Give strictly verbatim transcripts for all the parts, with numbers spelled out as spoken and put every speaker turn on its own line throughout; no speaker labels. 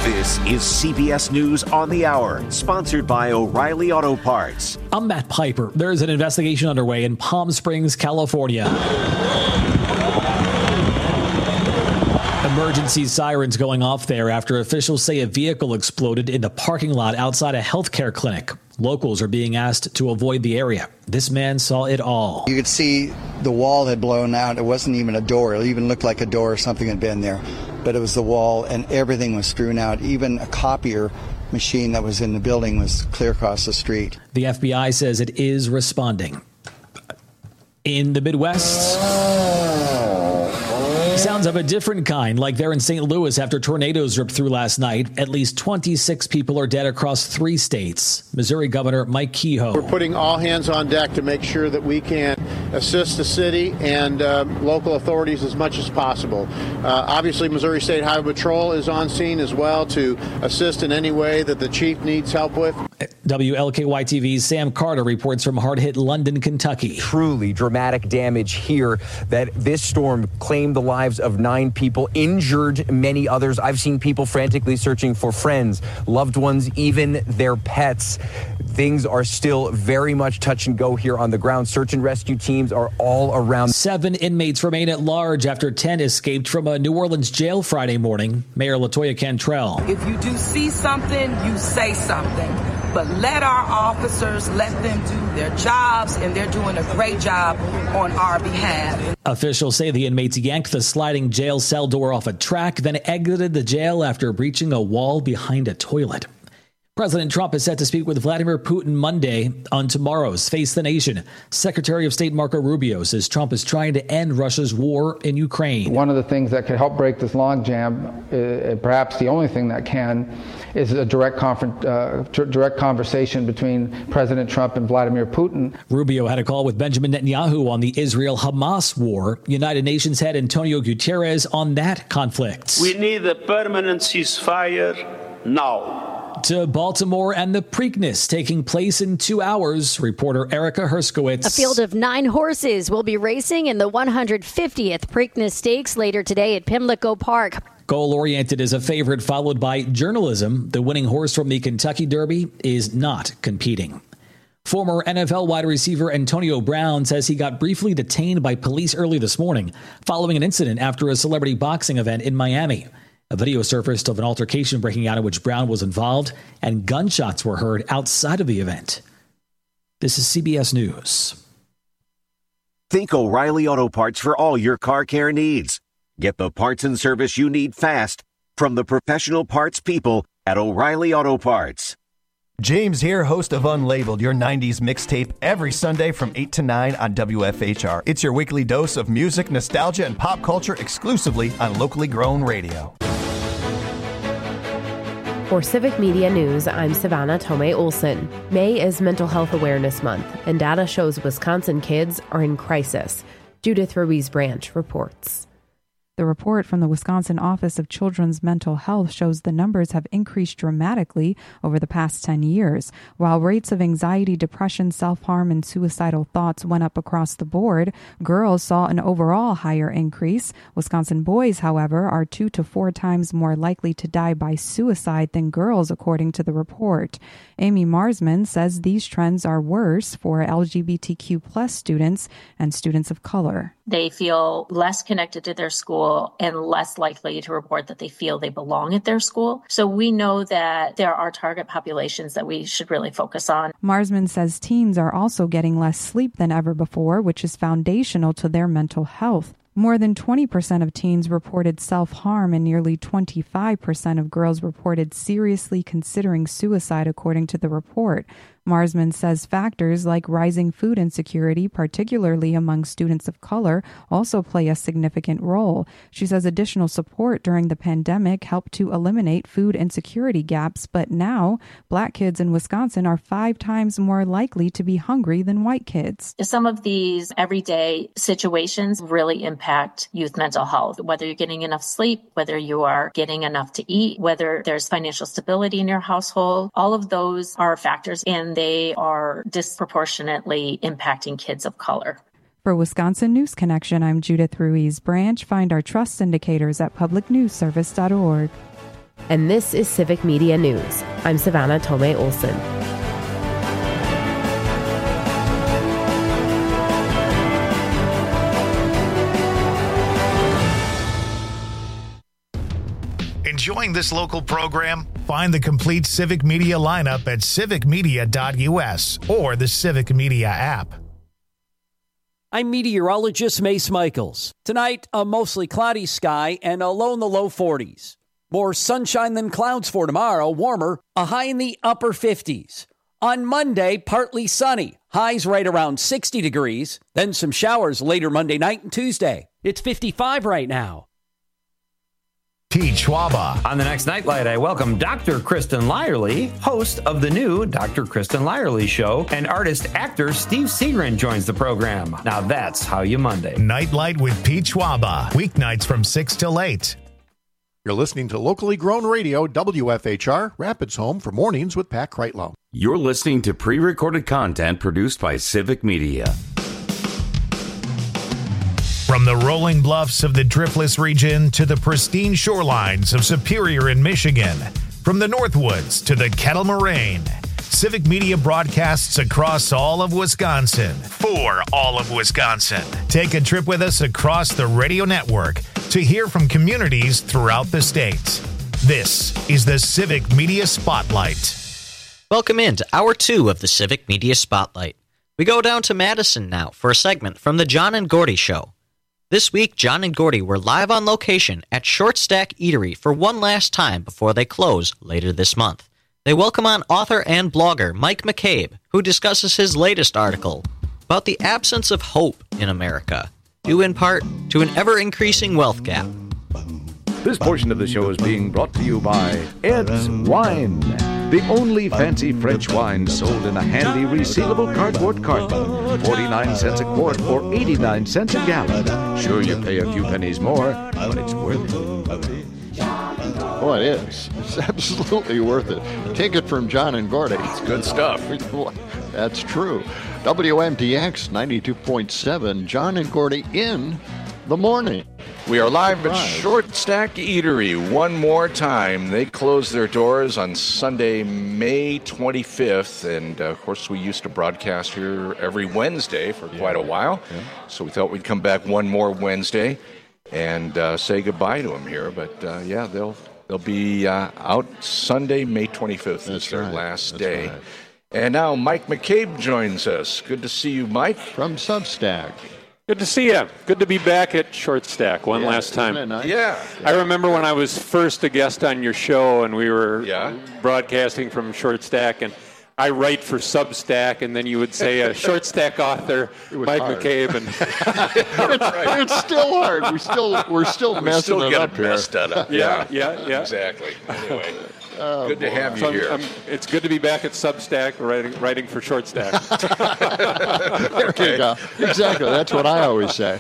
This is C B S News on the Hour, sponsored by O'Reilly Auto Parts.
I'm Matt Piper. There's an investigation underway in Palm Springs, California. Emergency sirens going off there after officials say a vehicle exploded in the parking lot outside a healthcare clinic. Locals are being asked to avoid the area. This man saw it all.
You could see the wall had blown out. It wasn't even a door. It even looked like a door or something had been there. But it was the wall, and everything was strewn out. Even a copier machine that was in the building was clear across the street.
The F B I says it is responding. In the Midwest, sounds of a different kind, like there in Saint Louis after tornadoes ripped through last night. At least twenty-six people are dead across three states. Missouri Governor Mike Kehoe.
We're putting all hands on deck to make sure that we can assist the city and uh, local authorities as much as possible. Uh, obviously, Missouri State Highway Patrol is on scene as well to assist in any way that the chief needs help with.
W L K Y T V's Sam Carter reports from hard-hit London, Kentucky.
Truly dramatic damage here that this storm claimed the lives of nine people, injured many others. I've seen people frantically searching for friends, loved ones, even their pets. Things are still very much touch and go here on the ground. Search and rescue teams are all around.
Seven inmates remain at large after ten escaped from a New Orleans jail Friday morning. Mayor LaToya Cantrell.
If you do see something, you say something. But let our officers, let them do their jobs, and they're doing a great job on our behalf.
Officials say the inmates yanked the sliding jail cell door off a track, then exited the jail after breaching a wall behind a toilet. President Trump is set to speak with Vladimir Putin Monday on tomorrow's Face the Nation. Secretary of State Marco Rubio says Trump is trying to end Russia's war in Ukraine.
One of the things that could help break this logjam, uh, perhaps the only thing that can, is a direct, confer- uh, t- direct conversation between President Trump and Vladimir Putin.
Rubio had a call with Benjamin Netanyahu on the Israel-Hamas war. United Nations head Antonio Guterres on that conflict.
We need a permanent ceasefire now.
To Baltimore and the Preakness taking place in two hours. Reporter Erica Herskowitz.
A field of nine horses will be racing in the one hundred fiftieth Preakness Stakes later today at Pimlico Park.
Goal-oriented is a favorite, followed by Journalism. The winning horse from the Kentucky Derby is not competing. Former N F L wide receiver Antonio Brown says he got briefly detained by police early this morning following an incident after a celebrity boxing event in Miami. A video surfaced of an altercation breaking out in which Brown was involved, and gunshots were heard outside of the event. This is C B S News.
Think O'Reilly Auto Parts for all your car care needs. Get the parts and service you need fast from the professional parts people at O'Reilly Auto Parts.
James here, host of Unlabeled, your nineties mixtape, every Sunday from eight to nine on W F H R. It's your weekly dose of music, nostalgia, and pop culture exclusively on locally grown radio.
For Civic Media News, I'm Savannah Tomei Olson. May is Mental Health Awareness Month, and data shows Wisconsin kids are in crisis. Judith Ruiz Branch reports.
The report from the Wisconsin Office of Children's Mental Health shows the numbers have increased dramatically over the past ten years. While rates of anxiety, depression, self-harm, and suicidal thoughts went up across the board, girls saw an overall higher increase. Wisconsin boys, however, are two to four times more likely to die by suicide than girls, according to the report. Amy Marsman says these trends are worse for L G B T Q plus students and students of color.
They feel less connected to their school and less likely to report that they feel they belong at their school. So we know that there are target populations that we should really focus on.
Marsman says teens are also getting less sleep than ever before, which is foundational to their mental health. More than twenty percent of teens reported self-harm and nearly twenty-five percent of girls reported seriously considering suicide, according to the report. Marsman says factors like rising food insecurity, particularly among students of color, also play a significant role. She says additional support during the pandemic helped to eliminate food insecurity gaps, but now Black kids in Wisconsin are five times more likely to be hungry than white kids.
Some of these everyday situations really impact youth mental health, whether you're getting enough sleep, whether you are getting enough to eat, whether there's financial stability in your household. All of those are factors, and they are disproportionately impacting kids of color.
For Wisconsin News Connection, I'm Judith Ruiz Branch. Find our trust indicators at public news service dot org.
And this is Civic Media News. I'm Savannah Tomei Olson.
Enjoying this local program? Find the complete Civic Media lineup at civic media dot u s or the Civic Media app.
I'm meteorologist Mace Michaels. Tonight, a mostly cloudy sky and a low in the low forties. More sunshine than clouds for tomorrow, warmer, a high in the upper fifties. On Monday, partly sunny, highs right around sixty degrees. Then some showers later Monday night and Tuesday. It's fifty-five right now.
Pete Schwaba.
On the next Nightlight, I welcome Doctor Kristen Lyerly, host of the new Doctor Kristen Lyerly Show, and artist-actor Steve Segrin joins the program. Now that's how you Monday.
Nightlight with Pete Schwaba. Weeknights from six till eight.
You're listening to locally grown radio, W F H R, Rapids Home for Mornings with Pat Kreitlow.
You're listening to pre-recorded content produced by Civic Media.
From the rolling bluffs of the Driftless region to the pristine shorelines of Superior in Michigan, from the Northwoods to the Kettle Moraine, Civic Media broadcasts across all of Wisconsin for all of Wisconsin. Take a trip with us across the radio network to hear from communities throughout the state. This is the Civic Media Spotlight.
Welcome into Hour two of the Civic Media Spotlight. We go down to Madison now for a segment from the John and Gordy Show. This week, John and Gordy were live on location at Short Stack Eatery for one last time before they close later this month. They welcome on author and blogger Mike McCabe, who discusses his latest article about the absence of hope in America, due in part to an ever-increasing wealth gap.
This portion of the show is being brought to you by Ed's Wine, the only fancy French wine sold in a handy resealable cardboard carton. forty-nine cents a quart or eighty-nine cents a gallon. Sure, you pay a few pennies more, but it's worth it.
Oh, it is. It's absolutely worth it. Take it from John and Gordy.
It's good stuff.
That's true. W M T X ninety-two point seven, John and Gordy in the morning.
We are live at Short Stack Eatery one more time. They closed their doors on Sunday, May twenty-fifth. And, uh, of course, we used to broadcast here every Wednesday for yeah. quite a while. Yeah. So we thought we'd come back one more Wednesday and uh, say goodbye to them here. But, uh, yeah, they'll they'll be uh, out Sunday, May twenty-fifth. That's their right. last That's day. Right. And now Mike McCabe joins us. Good to see you, Mike.
From Substack.
Good to see you. Good to be back at Short Stack one
yeah,
last time.
Nice?
Yeah.
I remember when I was first a guest on your show and we were
yeah.
broadcasting from Short Stack, and I write for Substack, and then you would say a Short Stack author, Mike
hard.
McCabe, and
it's, right. it's still hard. We still we're still messing
we still
it
get
up
it messed
here.
up.
Yeah, yeah, yeah, yeah.
Exactly. Anyway.
Oh,
good to
boy.
have you
so
here.
I'm, I'm, it's good to be back at Substack writing, writing for Short Stack.
There you go. Exactly. That's what I always say.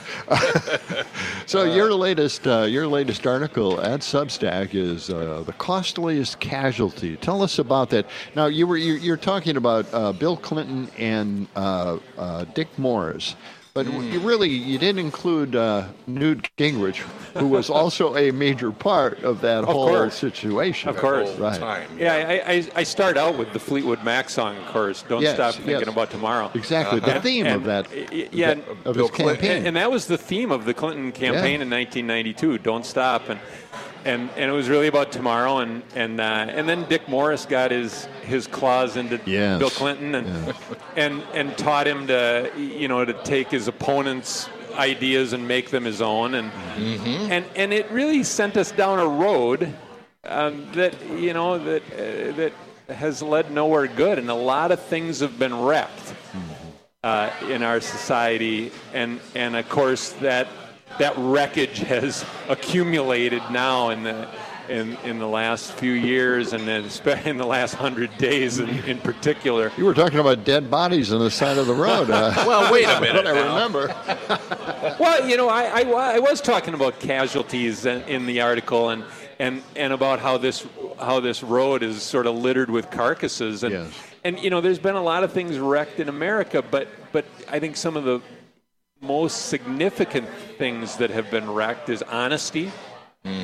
So your latest uh, your latest article at Substack is uh, the costliest casualty. Tell us about that. Now you were you're, you're talking about uh, Bill Clinton and uh, uh, Dick Morris. But mm. you really, you didn't include uh, Newt Gingrich, who was also a major part of that
of
whole
course.
situation.
Of course.
Right.
Time,
yeah, yeah I, I, I start out with the Fleetwood Mac song, of course, Don't
yes,
Stop Thinking
yes.
About Tomorrow.
Exactly,
Uh-huh.
the theme
and,
of that,
yeah,
of, of his campaign.
And, and that was the theme of the Clinton campaign
yeah.
in nineteen ninety-two, Don't Stop. And and and it was really about tomorrow. And and uh, and then Dick Morris got his his claws into
yes.
Bill Clinton and
yeah.
and and taught him to you know to take his opponent's ideas and make them his own. And
mm-hmm.
and and it really sent us down a road um, that you know that uh, that has led nowhere good. And a lot of things have been wrecked uh, in our society. And and of course that. That wreckage has accumulated now in the in, in the last few years, and then in the last hundred days in, in particular.
You were talking about dead bodies on the side of the road. Uh,
well, wait a minute.
I remember.
Well, you know, I, I, I was talking about casualties in, in the article, and, and, and about how this how this road is sort of littered with carcasses, and
yes.
and you know, there's been a lot of things wrecked in America, but but I think some of the most significant things that have been wrecked is honesty,
mm-hmm.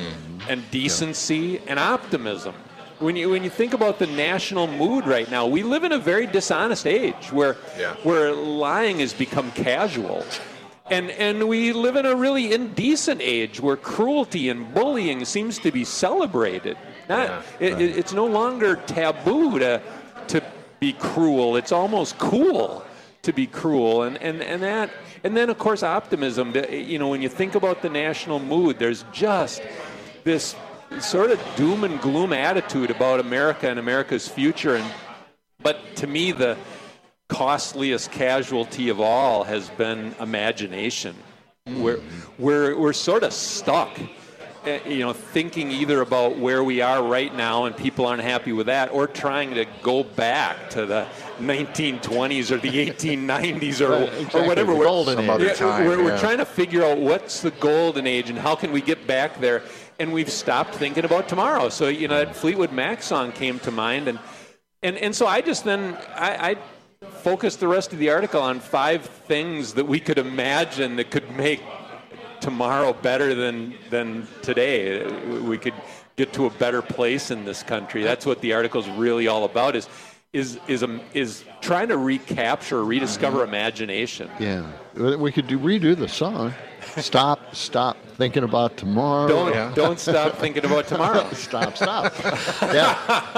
and decency and optimism. When you when you think about the national mood right now, we live in a very dishonest age where
Yeah.
where lying has become casual. And and we live in a really indecent age where cruelty and bullying seems to be celebrated. Not
Yeah,
it,
right.
it, it's no longer taboo to to be cruel. It's almost cool to be cruel. And and, and that and then of course optimism. You know, when you think about the national mood, there's just this sort of doom and gloom attitude about America and America's future. And but to me, the costliest casualty of all has been imagination. Mm. We're we're we're sort of stuck, uh, you know, thinking either about where we are right now and people aren't happy with that, or trying to go back to the nineteen twenties or the eighteen nineties or,
Right, exactly,
or whatever.
the
We're,
golden
yeah,
age.
time,
we're, we're
yeah.
trying to figure out what's the golden age and how can we get back there. And we've stopped thinking about tomorrow. So, you know, that Fleetwood Mac song came to mind. And and, and so I just then, I, I focused the rest of the article on five things that we could imagine that could make tomorrow better than than today. We could get to a better place in this country. That's what the article is really all about, is is is um, is trying to recapture, rediscover imagination.
Yeah. We could do, redo the song. Stop, stop thinking about tomorrow.
Don't
Yeah.
don't stop thinking about tomorrow.
Stop, stop. Yeah.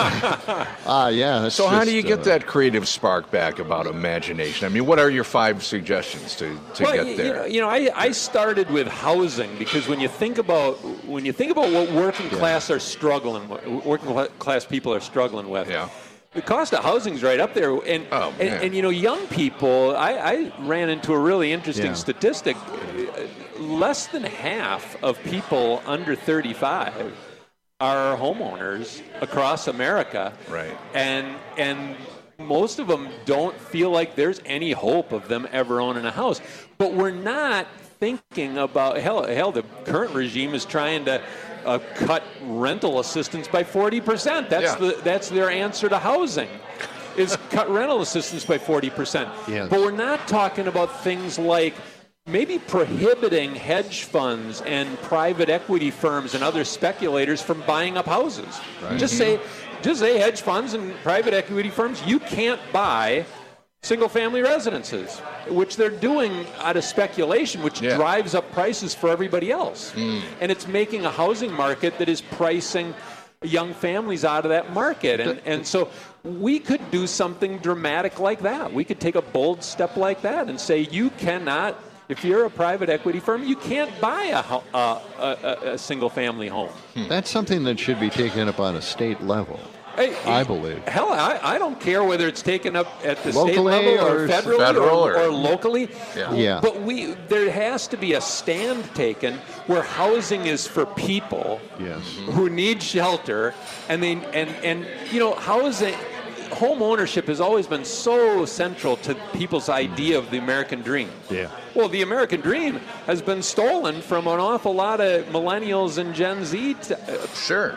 Ah, yeah. it's
So how do
just,
you get
uh,
that creative spark back about imagination? I mean, what are your five suggestions to, to
well,
get
y-
there?
You know, you know I, I started with housing because when you think about when you think about what working class are struggling with, working cla- class people are struggling with.
Yeah.
The cost of housing's right up there, and
Oh,
and,
man.
and you know, young people. I, I ran into a really interesting
Yeah.
statistic. Less than half of people under thirty-five are homeowners across America.
Right.
And and most of them don't feel like there's any hope of them ever owning a house. But we're not thinking about hell. Hell, the current regime is trying to uh, cut rental assistance by forty percent. That's
Yeah.
the that's their answer to housing. Is cut rental assistance by forty percent.
Yes.
But we're not talking about things like maybe prohibiting hedge funds and private equity firms and other speculators from buying up houses.
Right.
Just say, just say hedge funds and private equity firms, you can't buy single-family residences, which they're doing out of speculation, which
Yeah.
drives up prices for everybody else.
Mm.
And it's making a housing market that is pricing young families out of that market. And, and so we could do something dramatic like that. We could take a bold step like that and say, you cannot, if you're a private equity firm, you can't buy a, ho- uh, a, a, a single-family home.
That's something that should be taken up on a state level,
Hey,
I believe.
Hell, I, I don't care whether it's taken up at the
Locally
state level or,
or
federally
federal
or,
or-
or locally.
Yeah.
Yeah.
But we there has to be a stand taken where housing is for people
Yes.
who need shelter, and they and and you know housing. Home ownership has always been so central to people's idea of the American dream.
Yeah.
Well, the American dream has been stolen from an awful lot of millennials and Gen Z t- uh,
Sure.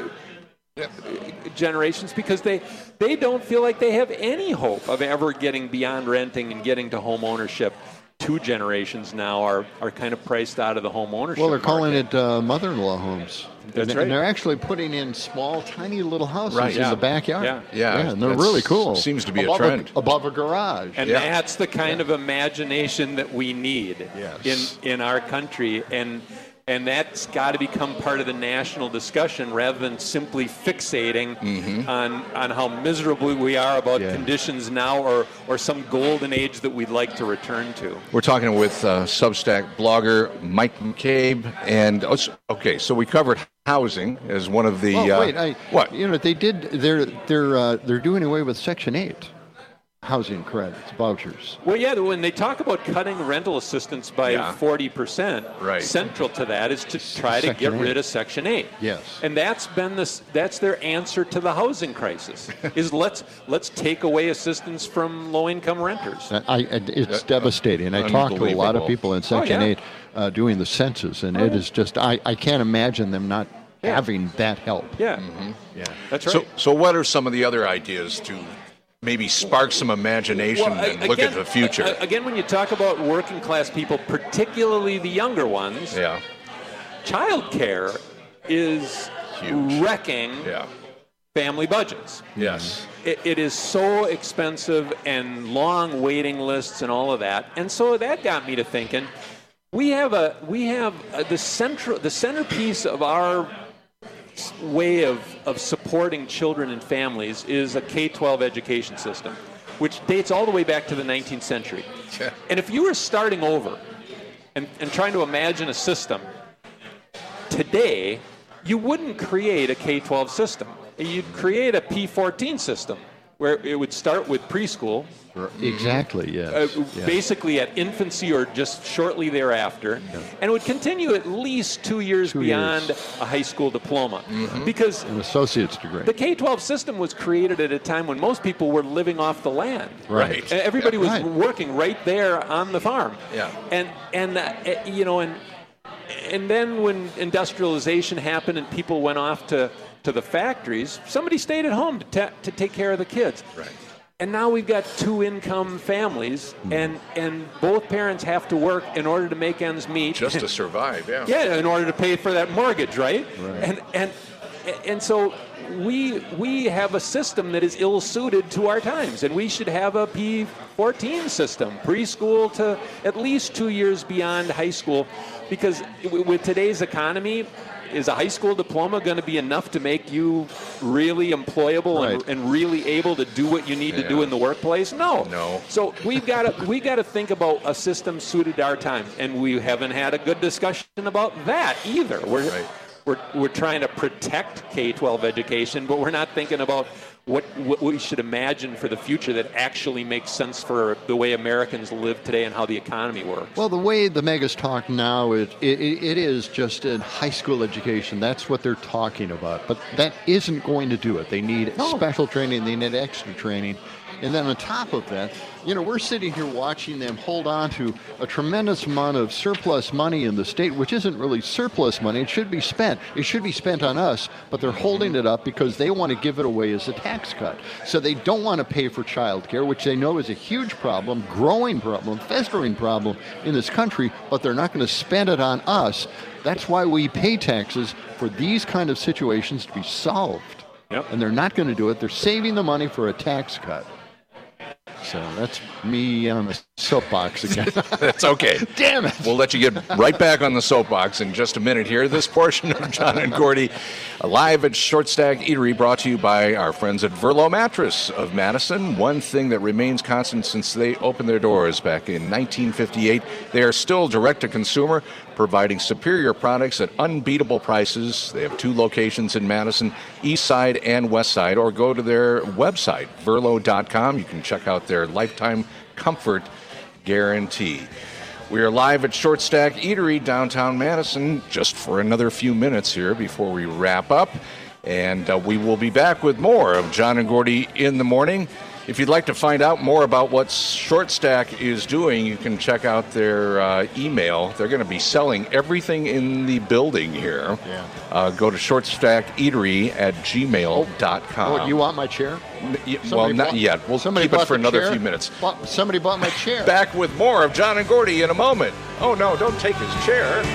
generations because they they don't feel like they have any hope of ever getting beyond renting and getting to home ownership. Two generations now are, are kind of priced out of the home ownership
Well, they're calling
market.
it uh, mother-in-law homes.
That's
and,
right.
and they're actually putting in small, tiny little houses
Right,
in
yeah.
the backyard.
Yeah.
Yeah,
and they're
that's-
really cool.
seems to be a
above
trend.
above a garage.
And
Yeah.
that's the kind of imagination that we need
Yes.
in, in our country. And and that's got to become part of the national discussion rather than simply fixating
Mm-hmm.
on, on how miserable we are about
Yeah.
conditions now or, or some golden age that we'd like to return to.
We're talking with uh, Substack blogger Mike McCabe. And, oh, so- okay, so we covered housing as one of the...
Oh,
uh,
wait, I,
what?
You know, they did. They're they're uh, they're doing away with Section Eight housing credits, vouchers.
Well, yeah, when they talk about cutting rental assistance by
Yeah.
forty percent,
Right.
central to that is to try to
Section
get
eight.
rid of Section eight.
Yes.
And that's been this that's their answer to the housing crisis. is let's let's take away assistance from low-income renters.
I, I, it's devastating. I talked to a lot of
Unbelievable.
people in Section
Oh, yeah.
Eight uh, doing the census, and
Oh,
it
yeah.
is just I, I can't imagine them not
Yeah.
having that help.
Yeah.
Yeah.
That's right.
So, so what are some of the other ideas to maybe spark some imagination
Well,
and
a-
look at
again-
the future?
a- Again, when you talk about working class people, particularly the younger ones,
yeah.
child care is
huge.
wrecking
yeah.
family budgets.
Yes.
It, it is so expensive and long waiting lists and all of that. And so that got me to thinking, we have a we have a, the central the centerpiece of our way of, of supporting children and families is a K twelve education system, which dates all the way back to the nineteenth century.
Yeah.
And if you were starting over and, and trying to imagine a system today, you wouldn't create a K twelve system. You'd create a P fourteen system where it would start with preschool.
Exactly, yes.
Uh,
yes.
Basically at infancy or just shortly thereafter.
Yeah.
And it would continue at least two years
Two
beyond
years.
a high school diploma.
Mhm.
Because
An associate's degree.
the K twelve system was created at a time when most people were living off the land.
Right.
And everybody was
Right.
working right there on the farm.
Yeah.
And, and uh, eh, you know, and and then when industrialization happened and people went off to, to the factories, somebody stayed at home to, ta- to take care of the kids.
Right.
And now we've got two-income families, and, and both parents have to work in order to make ends meet.
Just to survive, yeah.
Yeah, in order to pay for that mortgage, right?
Right.
And and and so we we have a system that is ill-suited to our times, and we should have a P fourteen system, preschool to at least two years beyond high school, because w- with today's economy, is a high school diploma going to be enough to make you really employable
Right.
and, and really able to do what you need to do
Yeah.
in the workplace? No.
No.
So we've got to we got to think about a system suited to our times, and we haven't had a good discussion about that either. We're
Right.
we're we're trying to protect K twelve education, but we're not thinking about what what we should imagine for the future that actually makes sense for the way Americans live today and how the economy works.
Well, the way the megas talk now, it, it, it is just in high school education. That's what they're talking about. But that isn't going to do it. They need
No.
special training. They need extra training. And then on top of that, you know, we're sitting here watching them hold on to a tremendous amount of surplus money in the state, which isn't really surplus money. It should be spent. It should be spent on us, but they're holding it up because they want to give it away as a tax cut. So they don't want to pay for child care, which they know is a huge problem, growing problem, festering problem in this country, but they're not going to spend it on us. That's why we pay taxes for these kind of situations to be solved.
Yep.
And they're not going to do it. They're saving the money for a tax cut. So that's me on the soapbox again.
That's okay.
Damn it.
We'll let you get right back on the soapbox in just a minute here. This portion of John and Gordy live at Short Stack Eatery, brought to you by our friends at Verlo Mattress of Madison. One thing that remains constant since they opened their doors back in nineteen fifty-eight, they are still direct-to-consumer, providing superior products at unbeatable prices. They have two locations in Madison, East Side and West Side, or go to their website, verlo dot com. You can check out their lifetime comfort guarantee. We are live at Short Stack Eatery, downtown Madison, just for another few minutes here before we wrap up. And uh, we will be back with more of John and Gordy in the morning. If you'd like to find out more about what Short Stack is doing, you can check out their uh, email. They're going to be selling everything in the building here.
Yeah.
Uh, go to short stack eatery at gmail dot com.
Oh, you want my chair?
N- y- well,
Somebody
not
bought-
yet. We'll
somebody
keep it
bought
for
the
another
chair?
few minutes.
Bought- somebody bought my chair.
Back with more of John and Gordy in a moment. Oh, no, don't take his chair.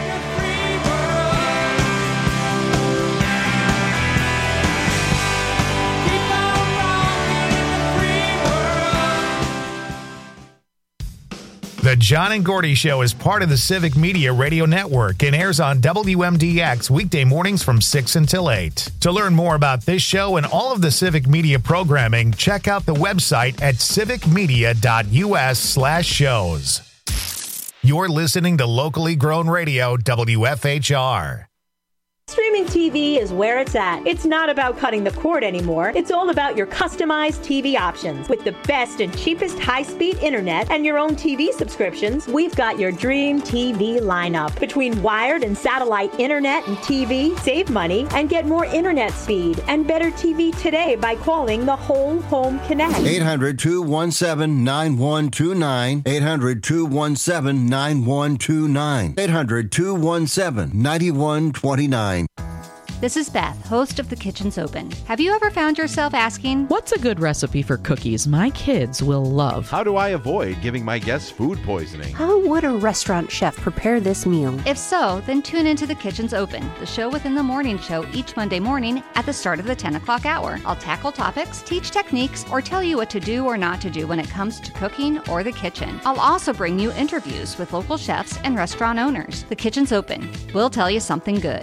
The John and Gordy Show is part of the Civic Media Radio Network and airs on W M D X weekday mornings from six until eight. To learn more about this show and all of the Civic Media programming, check out the website at civicmedia.us slash shows. You're listening to locally grown radio W F H R.
Streaming T V is where it's at. It's not about cutting the cord anymore. It's all about your customized T V options. With the best and cheapest high-speed internet and your own T V subscriptions, we've got your dream T V lineup. Between wired and satellite internet and T V, save money and get more internet speed and better T V today by calling the Whole Home Connect.
eight hundred, two one seven, nine one two nine. eight hundred, two one seven, nine one two nine. eight hundred, two one seven, nine one two nine.
This is Beth, host of The Kitchen's Open. Have you ever found yourself asking,
what's a good recipe for cookies my kids will love?
How do I avoid giving my guests food poisoning?
how would a restaurant chef prepare this meal? If so, then tune into The Kitchen's Open, the show within the morning show each Monday morning at the start of the ten o'clock hour. I'll tackle topics, teach techniques, or tell you what to do or not to do when it comes to cooking or the kitchen. I'll also bring you interviews with local chefs and restaurant owners. The Kitchen's Open. We'll tell you something good.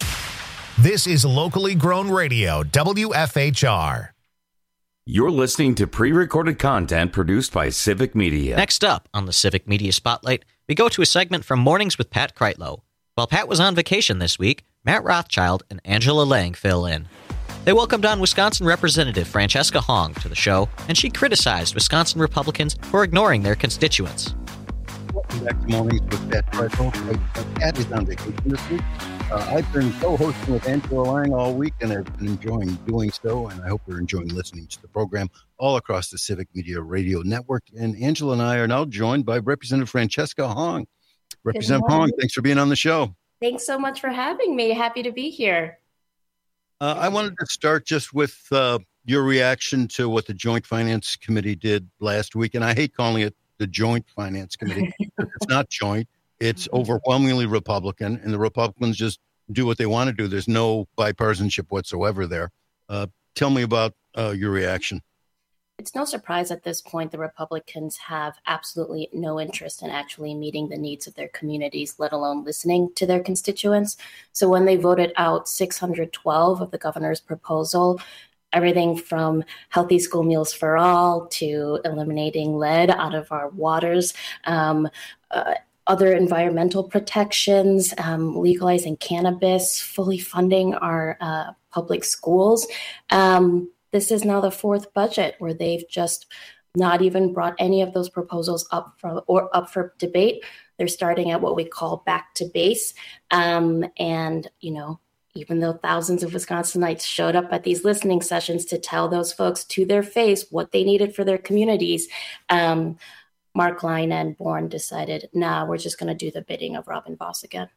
This is locally grown radio, W F H R.
You're listening to pre-recorded content produced by Civic Media.
Next up on the Civic Media Spotlight, we go to a segment from Mornings with Pat Kreitlow. While Pat was on vacation this week, Matt Rothschild and Angela Lang fill in. They welcomed on Wisconsin Representative Francesca Hong to the show, and she criticized Wisconsin Republicans for ignoring their constituents.
Welcome back to Mornings with Pat Kreitlow. Pat is on vacation this week. Uh, I've been co-hosting with Angela Lang all week, and I've been enjoying doing so, and I hope you're enjoying listening to the program all across the Civic Media Radio Network. And Angela and I are now joined by Representative Francesca Hong. Representative Hong, thanks for being on the show.
Thanks so much for having me. Happy to be here.
Uh, I wanted to start just with uh, your reaction to what the Joint Finance Committee did last week, and I hate calling it the Joint Finance Committee. It's not joint. It's overwhelmingly Republican, and the Republicans just do what they want to do. There's no bipartisanship whatsoever there. Uh, tell me about uh, your reaction.
It's no surprise at this point the Republicans have absolutely no interest in actually meeting the needs of their communities, let alone listening to their constituents. So when they voted out six hundred twelve of the governor's proposal, everything from healthy school meals for all to eliminating lead out of our waters, um, uh, other environmental protections, um, legalizing cannabis, fully funding our uh, public schools. Um, this is now the fourth budget where they've just not even brought any of those proposals up for, or up for debate. They're starting at what we call back to base. Um, and, you know, even though thousands of Wisconsinites showed up at these listening sessions to tell those folks to their face what they needed for their communities, um, Mark Line and Bourne decided, nah, we're just going to do the bidding of Robin Vos again.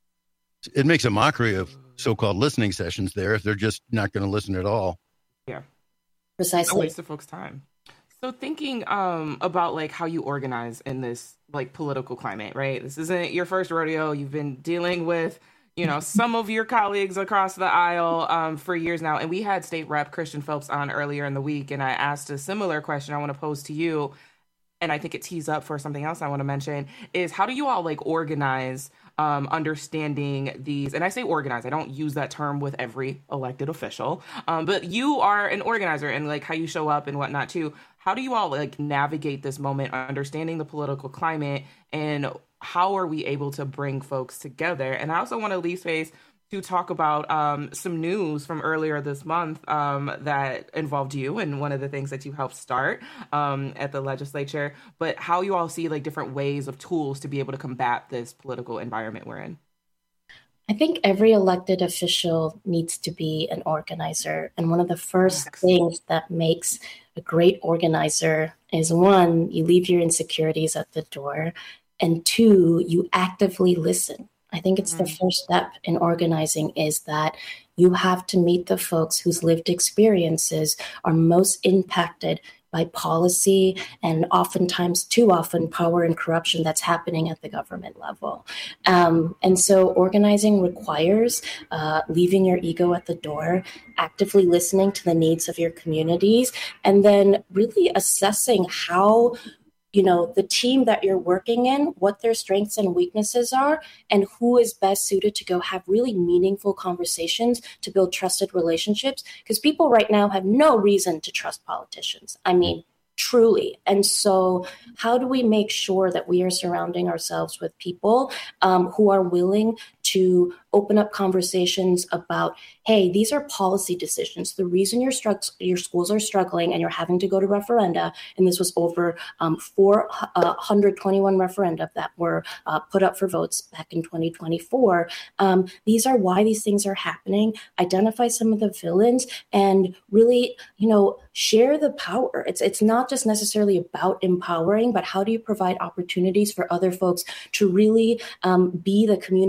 It makes a mockery of so-called listening sessions there if they're just not going to listen at all.
Yeah.
Precisely.
A waste of folks' time. So thinking um, about like how you organize in this like political climate, right? This isn't your first rodeo. You've been dealing with, you know, some of your colleagues across the aisle um, for years now. And we had State Rep Christian Phelps on earlier in the week, and I asked a similar question I want to pose to you. And I think it tees up for something else I want to mention, is how do you all like organize um, understanding these? And I say organize, I don't use that term with every elected official, um, but you are an organizer and like how you show up and whatnot too. How do you all like navigate this moment, understanding the political climate, and how are we able to bring folks together? And I also want to leave space to talk about um, some news from earlier this month um, that involved you and one of the things that you helped start um, at the legislature, but how you all see like different ways of tools to be able to combat this political environment we're in.
I think every elected official needs to be an organizer. And one of the first Thanks. things that makes a great organizer is, one, you leave your insecurities at the door, and two, you actively listen. I think it's the first step in organizing is that you have to meet the folks whose lived experiences are most impacted by policy and oftentimes, too often, power and corruption that's happening at the government level. Um, and so organizing requires uh, leaving your ego at the door, actively listening to the needs of your communities, and then really assessing how you know, the team that you're working in, what their strengths and weaknesses are, and who is best suited to go have really meaningful conversations to build trusted relationships. Because people right now have no reason to trust politicians. I mean, truly. And so how do we make sure that we are surrounding ourselves with people um, who are willing to open up conversations about, hey, these are policy decisions. The reason your, stru- your schools are struggling and you're having to go to referenda, and this was over um, four hundred twenty-one referenda that were uh, put up for votes back in twenty twenty-four. Um, these are why these things are happening. Identify some of the villains and really, you know, share the power. It's it's not just necessarily about empowering, but how do you provide opportunities for other folks to really um, be the community leaders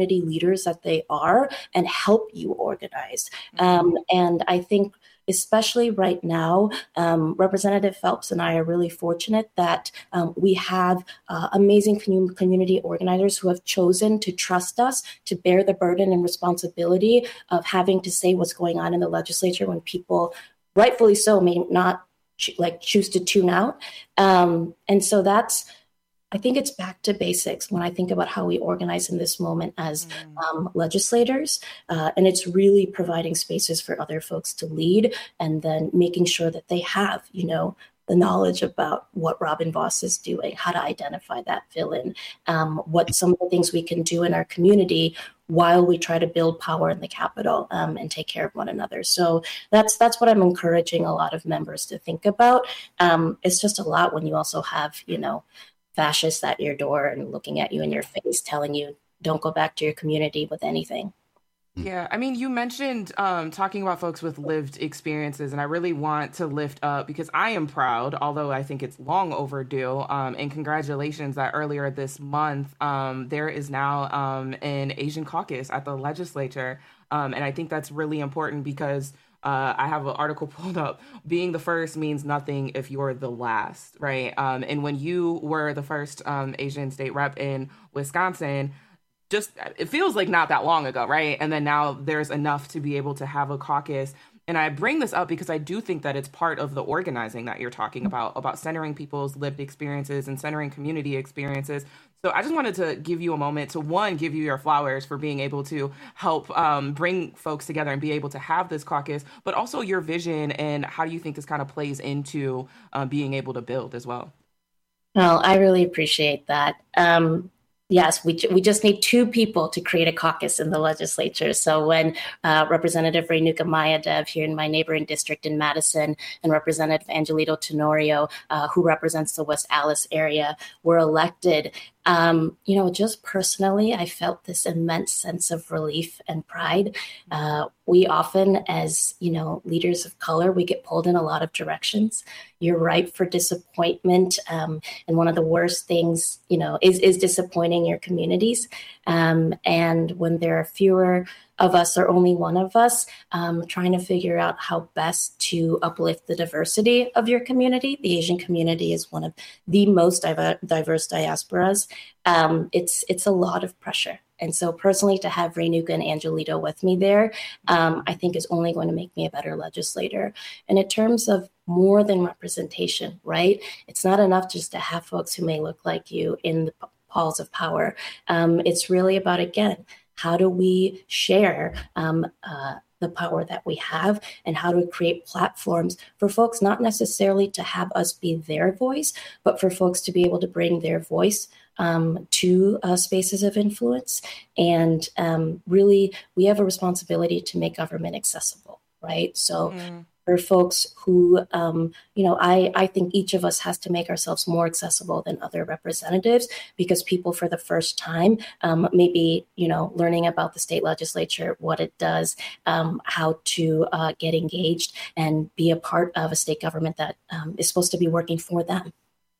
leaders that they are and help you organize. Um, and I think especially right now, um, Representative Phelps and I are really fortunate that um, we have uh, amazing commun- community organizers who have chosen to trust us to bear the burden and responsibility of having to say what's going on in the legislature when people, rightfully so, may not ch- like choose to tune out. Um, and so that's, I think it's back to basics when I think about how we organize in this moment as um, legislators. Uh, and it's really providing spaces for other folks to lead and then making sure that they have, you know, the knowledge about what Robin Vos is doing, how to identify that villain, um, what some of the things we can do in our community while we try to build power in the Capitol um, and take care of one another. So that's that's what I'm encouraging a lot of members to think about. Um, it's just a lot when you also have, you know, fascists at your door and looking at you in your face, telling you don't go back to your community with anything.
Yeah, I mean, you mentioned um, talking about folks with lived experiences, and I really want to lift up because I am proud, although I think it's long overdue, um, and congratulations that earlier this month, um, there is now um, an Asian caucus at the legislature, um, and I think that's really important because Uh, I have an article pulled up. Being the first means nothing if you're the last, right? Um, and when you were the first um, Asian state rep in Wisconsin, just it feels like not that long ago, right? And then now there's enough to be able to have a caucus. And I bring this up because I do think that it's part of the organizing that you're talking about, about centering people's lived experiences and centering community experiences. So I just wanted to give you a moment to, one, give you your flowers for being able to help um, bring folks together and be able to have this caucus, but also your vision and how do you think this kind of plays into uh, being able to build as well?
Well, I really appreciate that. Um, Yes, we we just need two people to create a caucus in the legislature. So when uh, Representative Renuka Mayadev here in my neighboring district in Madison and Representative Angelito Tenorio, uh, who represents the West Allis area, were elected, um, you know, just personally, I felt this immense sense of relief and pride. Uh, we often, as, you know, leaders of color, we get pulled in a lot of directions. You're ripe for disappointment. Um, and one of the worst things, you know, is, is disappointing your communities. Um, and when there are fewer of us or only one of us, um, trying to figure out how best to uplift the diversity of your community. The Asian community is one of the most diver- diverse diasporas. Um, it's it's a lot of pressure. And so personally, to have Renuka and Angelito with me there, um, I think is only going to make me a better legislator. And in terms of more than representation, right? It's not enough just to have folks who may look like you in the halls of power. Um, it's really about, again, how do we share um, uh, the power that we have and how to create platforms for folks not necessarily to have us be their voice, but for folks to be able to bring their voice um, to uh, spaces of influence. And um, really, we have a responsibility to make government accessible, right? So mm. for folks who, um, you know, I, I think each of us has to make ourselves more accessible than other representatives because people for the first time um, maybe, you know, learning about the state legislature, what it does, um, how to uh, get engaged and be a part of a state government that um, is supposed to be working for them.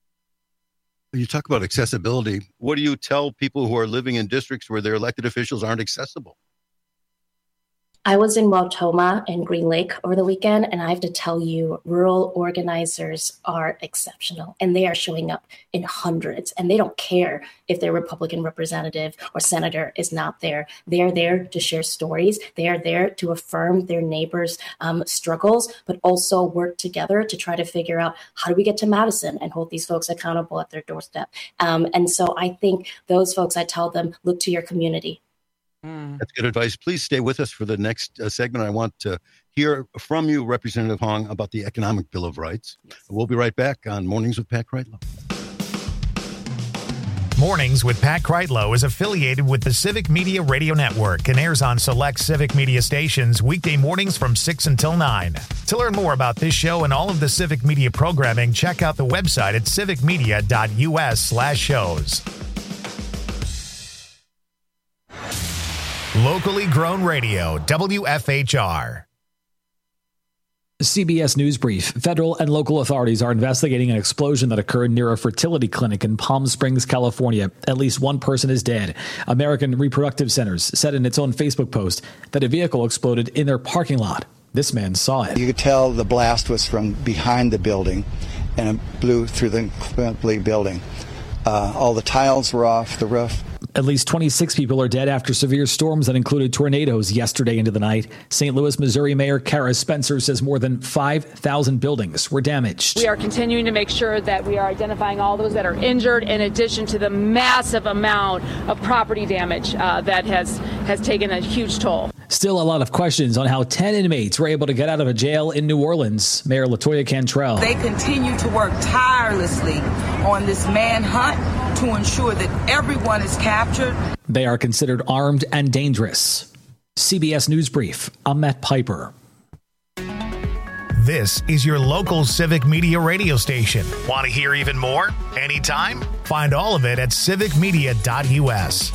You talk about accessibility. What do you tell people who are living in districts where their elected officials aren't accessible?
I was in Wautoma and Green Lake over the weekend, and I have to tell you, rural organizers are exceptional, and they are showing up in hundreds, and they don't care if their Republican representative or senator is not there. They are there to share stories. They are there to affirm their neighbors' um, struggles, but also work together to try to figure out how do we get to Madison and hold these folks accountable at their doorstep. Um, and so I think those folks, I tell them, look to your community.
That's good advice. Please stay with us for the next uh, segment. I want to hear from you, Representative Hong, about the Economic Bill of Rights. Yes. We'll be right back on Mornings with Pat Kreitlow.
Mornings with Pat Kreitlow is affiliated with the Civic Media Radio Network and airs on select Civic Media stations weekday mornings from six until nine. To learn more about this show and all of the Civic Media programming, check out the website at civicmedia.us slash shows. Locally grown radio, W F H R.
C B S News Brief. Federal and local authorities are investigating an explosion that occurred near a fertility clinic in Palm Springs, California. At least one person is dead. American Reproductive Centers said in its own Facebook post that a vehicle exploded in their parking lot. This man saw it.
You could tell the blast was from behind the building, and it blew through the complete building. Uh, all the tiles were off the roof.
At least twenty-six people are dead after severe storms that included tornadoes yesterday into the night. Saint Louis, Missouri Mayor Kara Spencer says more than five thousand buildings were damaged.
We are continuing to make sure that we are identifying all those that are injured, in addition to the massive amount of property damage uh, that has, has taken a huge toll.
Still a lot of questions on how ten inmates were able to get out of a jail in New Orleans. Mayor LaToya Cantrell.
They continue to work tirelessly on this manhunt to ensure that everyone is captured.
They are considered armed and dangerous. C B S News Brief. I'm Matt Piper.
This is your local Civic Media radio station. Want to hear even more? Anytime? Find all of it at civic media dot u s.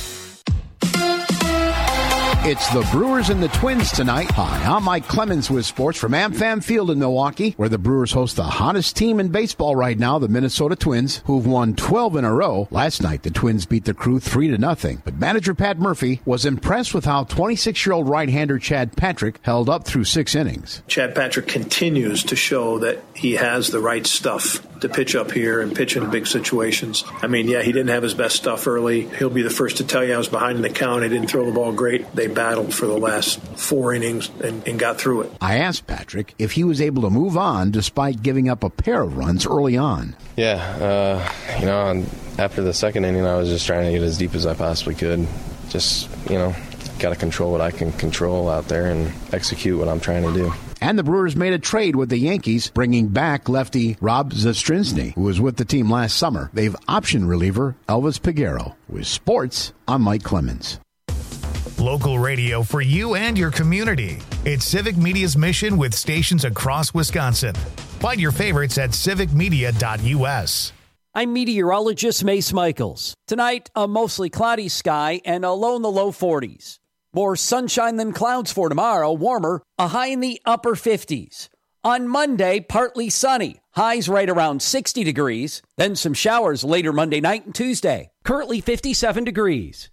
It's the Brewers and the Twins tonight. Hi, I'm Mike Clemens with sports from AmFam Field in Milwaukee, where the Brewers host the hottest team in baseball right now, the Minnesota Twins, who've won twelve in a row. Last night, the Twins beat the Crew three to nothing. But manager Pat Murphy was impressed with how twenty-six-year-old right-hander Chad Patrick held up through six innings.
Chad Patrick continues to show that he has the right stuff to pitch up here and pitch in big situations. I mean, yeah, he didn't have his best stuff early. He'll be the first to tell you I was behind in the count. I didn't throw the ball great. They battled for the last four innings and, and got through it.
I asked Patrick if he was able to move on despite giving up a pair of runs early on.
Yeah, uh, you know, after the second inning, I was just trying to get as deep as I possibly could. Just, you know, got to control what I can control out there and execute what I'm trying to do.
And the Brewers made a trade with the Yankees, bringing back lefty Rob Zastryzny, who was with the team last summer. They've optioned reliever Elvis Peguero. With sports, I'm Mike Clemens.
Local radio for you and your community. It's Civic Media's mission with stations across Wisconsin. Find your favorites at civic media dot u s.
I'm meteorologist Mace Michaels. Tonight, a mostly cloudy sky and a low in the low forties. More sunshine than clouds for tomorrow, warmer, a high in the upper fifties. On Monday, partly sunny, highs right around sixty degrees. Then some showers later Monday night and Tuesday. Currently fifty-seven degrees.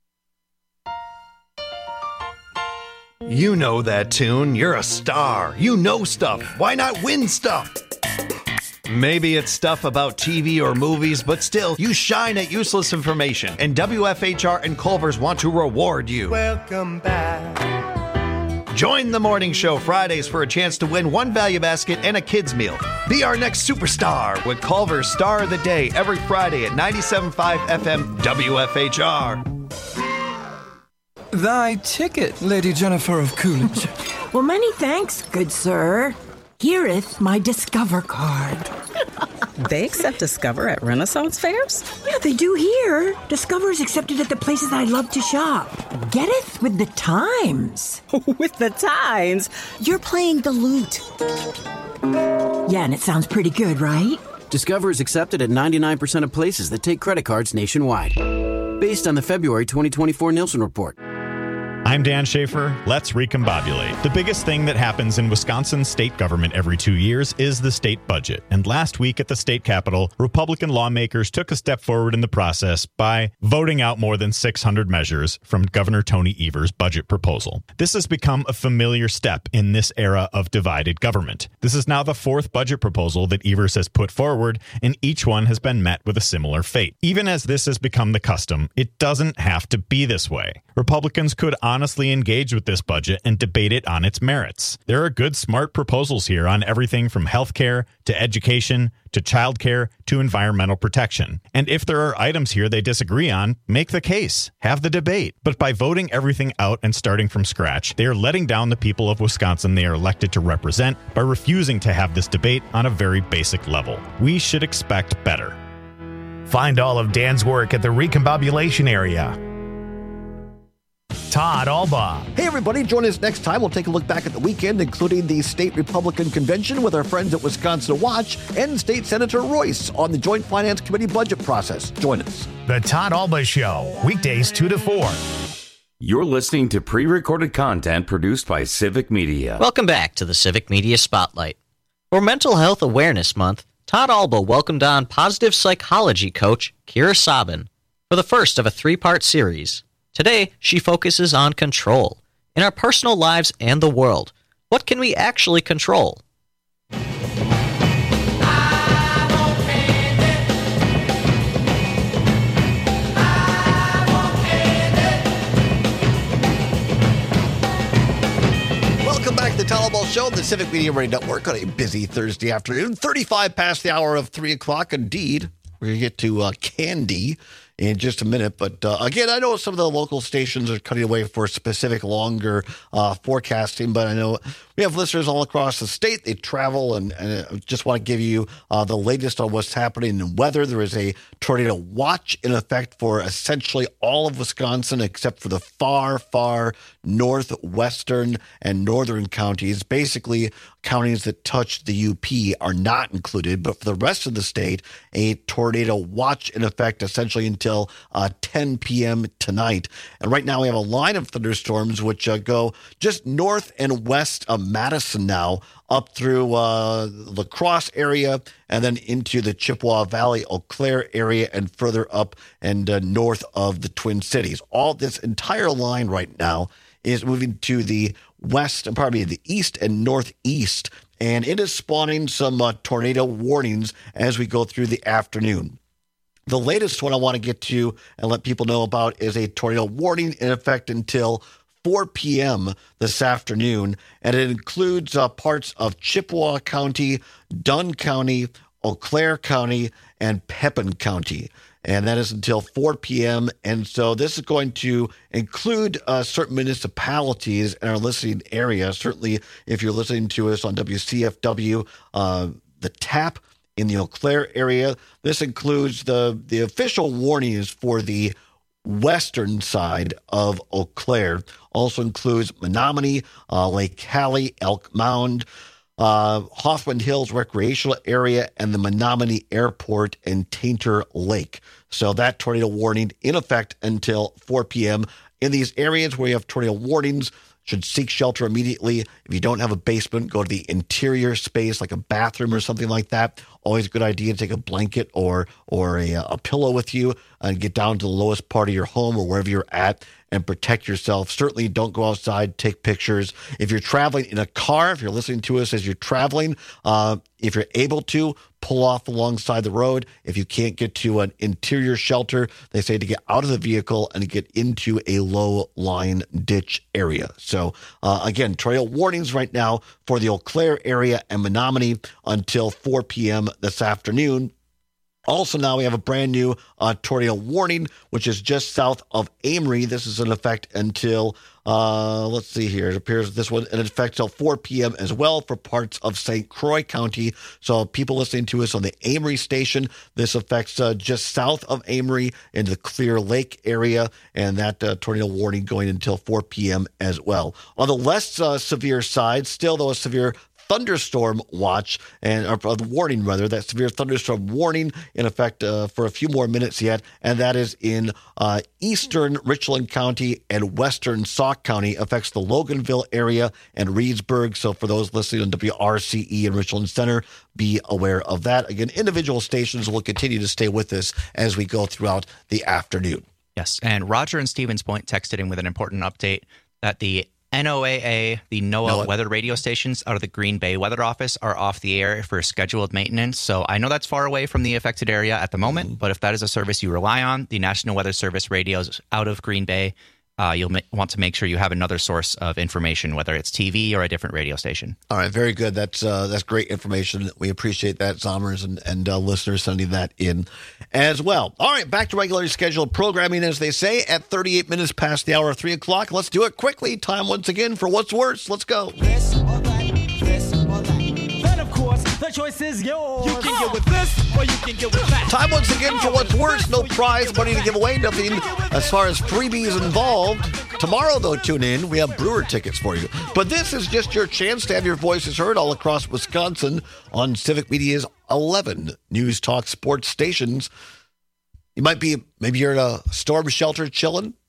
You know that tune. You're a star. You know stuff. Why not win stuff? Maybe it's stuff about T V or movies, but still, you shine at useless information. And W F H R and Culver's want to reward you.
Welcome back.
Join the morning show Fridays for a chance to win one value basket and a kid's meal. Be our next superstar with Culver's Star of the Day every Friday at ninety-seven point five F M W F H R.
Thy ticket, Lady Jennifer of Coolidge.
Well, many thanks, good sir. Hereeth my Discover card.
They accept Discover at Renaissance fairs?
Yeah, they do here. Discover is accepted at the places I love to shop. Getteth with the times.
With the times?
You're playing the lute. Yeah, and it sounds pretty good, right?
Discover is accepted at ninety-nine percent of places that take credit cards nationwide. Based on the February twenty twenty-four Nielsen report.
I'm Dan Schaefer. Let's recombobulate. The biggest thing that happens in Wisconsin state government every two years is the state budget. And last week at the state capitol, Republican lawmakers took a step forward in the process by voting out more than six hundred measures from Governor Tony Evers' budget proposal. This has become a familiar step in this era of divided government. This is now the fourth budget proposal that Evers has put forward, and each one has been met with a similar fate. Even as this has become the custom, it doesn't have to be this way. Republicans could honestly engage with this budget and debate it on its merits. There are good, smart proposals here on everything from healthcare to education to childcare to environmental protection. And if there are items here they disagree on, make the case, have the debate. But by voting everything out and starting from scratch, they are letting down the people of Wisconsin they are elected to represent by refusing to have this debate on a very basic level. We should expect better.
Find all of Dan's work at the Recombobulation area. Todd Alba.
Hey, everybody. Join us next time. We'll take a look back at the weekend, including the State Republican Convention with our friends at Wisconsin Watch and State Senator Royce on the Joint Finance Committee budget process. Join us.
The Todd Alba Show, weekdays two to four.
You're listening to pre-recorded content produced by Civic Media.
Welcome back to the Civic Media Spotlight. For Mental Health Awareness Month, Todd Alba welcomed on positive psychology coach Kira Sabin for the first of a three-part series. Today, she focuses on control. In our personal lives and the world, what can we actually control?
Welcome back to the Todd Alba Show, the Civic Media Radio Network on a busy Thursday afternoon. thirty-five past the hour of three o'clock. Indeed, we're going to get to uh, Candy in just a minute. But uh, again, I know some of the local stations are cutting away for specific longer uh, forecasting, but I know we have listeners all across the state. They travel, and, and I just want to give you uh, the latest on what's happening in weather. There is a tornado watch in effect for essentially all of Wisconsin, except for the far, far northwestern and northern counties. Basically, counties that touch the U P are not included, but for the rest of the state, a tornado watch in effect essentially until uh, ten p.m. tonight. And right now we have a line of thunderstorms which uh, go just north and west of Madison now, up through uh, La Crosse area, and then into the Chippewa Valley, Eau Claire area, and further up and uh, north of the Twin Cities. All this entire line right now is moving to the west, pardon me, the east and northeast, and it is spawning some uh, tornado warnings as we go through the afternoon. The latest one I want to get to and let people know about is a tornado warning in effect until four p.m. this afternoon, and it includes uh, parts of Chippewa County, Dunn County, Eau Claire County, and Pepin County. And that is until four p.m. And so this is going to include uh, certain municipalities in our listening area. Certainly, if you're listening to us on W C F W, uh, the TAP in the Eau Claire area, this includes the, the official warnings for the western side of Eau Claire. Also includes Menominee, uh, Lake Hallie, Elk Mound, uh, Hoffman Hills Recreational Area, and the Menominee Airport and Tainter Lake. So that tornado warning in effect until four p.m. In these areas where you have tornado warnings, should seek shelter immediately. If you don't have a basement, go to the interior space like a bathroom or something like that. Always a good idea to take a blanket or or a, a pillow with you and get down to the lowest part of your home or wherever you're at and protect yourself. Certainly don't go outside, take pictures. If you're traveling in a car, if you're listening to us as you're traveling, uh, if you're able to, pull off alongside the road. If you can't get to an interior shelter, they say to get out of the vehicle and get into a low-lying ditch area. So, uh, again, tornado warnings right now for the Eau Claire area and Menominee until four p.m. this afternoon. Also, now we have a brand new uh, tornado warning, which is just south of Amory. This is in effect until, uh, let's see here. It appears this one in effect until four p.m. as well for parts of Saint Croix County. So people listening to us on the Amory station, this affects uh, just south of Amory into the Clear Lake area, and that uh, tornado warning going until four p.m. as well. On the less uh, severe side, still though a severe thunderstorm watch and or uh, warning rather that severe thunderstorm warning in effect uh, for a few more minutes yet, and that is in uh, eastern Richland County and western Sauk County. Affects the Loganville area and Reedsburg. So for those listening on W R C E in Richland Center, be aware of that. Again, individual stations will continue to stay with us as we go throughout the afternoon.
Yes, and Roger in Stevens Point texted in with an important update that the N O A A, the NOAA, NOAA weather radio stations out of the Green Bay Weather Office are off the air for scheduled maintenance. So I know that's far away from the affected area at the moment, but if that is a service you rely on, the National Weather Service radios out of Green Bay, uh, you'll ma- want to make sure you have another source of information, whether it's T V or a different radio station.
All right, very good. That's uh, that's great information. We appreciate that, Zommers and, and uh, listeners sending that in as well. All right, back to regularly scheduled programming, as they say, at thirty-eight minutes past the hour of three o'clock. Let's do it quickly. Time once again for What's Worse. Let's go.
This or that, this or that. Then, of course, the choice is yours. You can get with this or you can get with that.
Time once again for What's Worse. No prize money to give away. Nothing as far as freebies involved. Tomorrow, though, tune in. We have Brewer tickets for you. But this is just your chance to have your voices heard all across Wisconsin on Civic Media's eleven News Talk Sports stations. You might be, maybe you're in a storm shelter chilling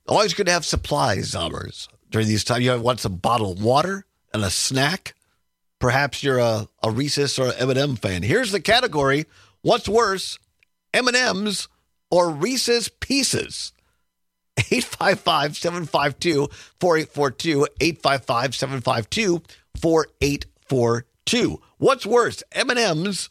Always good to have supplies, Zombers. During these times, you want some bottled water and a snack. Perhaps you're a, a Reese's or an M and M fan. Here's the category. What's worse, M and M's or Reese's Pieces? eight five five, seven five two, four eight four two, eight five five, seven five two, four eight four two. What's worse, M and M's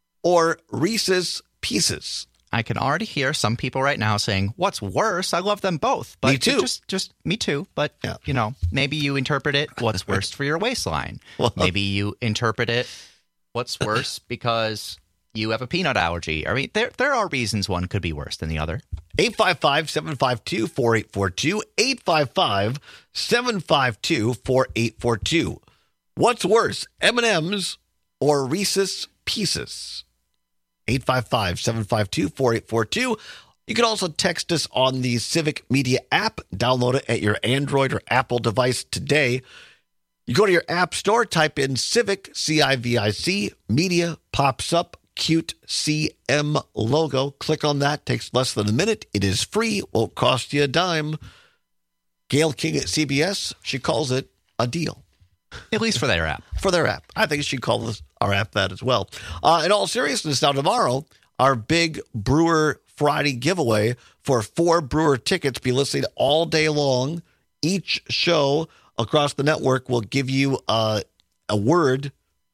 or Reese's Pieces?
I can already hear some people right now saying, what's worse? I love them both. But
me too.
Just, just me too. But, yeah. you know, maybe you interpret it, what's worse for your waistline? Well, maybe you interpret it, what's worse because you have a peanut allergy. I mean, there there are reasons one could be worse than the other.
eight five five, seven five two, four eight four two, eight five five, seven five two, four eight four two. What's worse, M and M's or Reese's Pieces? eight five five, seven five two, four eight four two. You can also text us on the Civic Media app. Download it at your Android or Apple device today. You go to your app store, type in Civic, C I V I C, Media, pops up, cute C M logo. Click on that. Takes less than a minute. It is free. Won't cost you a dime. Gail King at C B S, she calls it a deal.
At least for their app.
For their app. I think she called this, our app that as well. Uh, in all seriousness, now tomorrow, our big Brewer Friday giveaway for four Brewer tickets. Be listening all day long. Each show across the network will give you uh, a word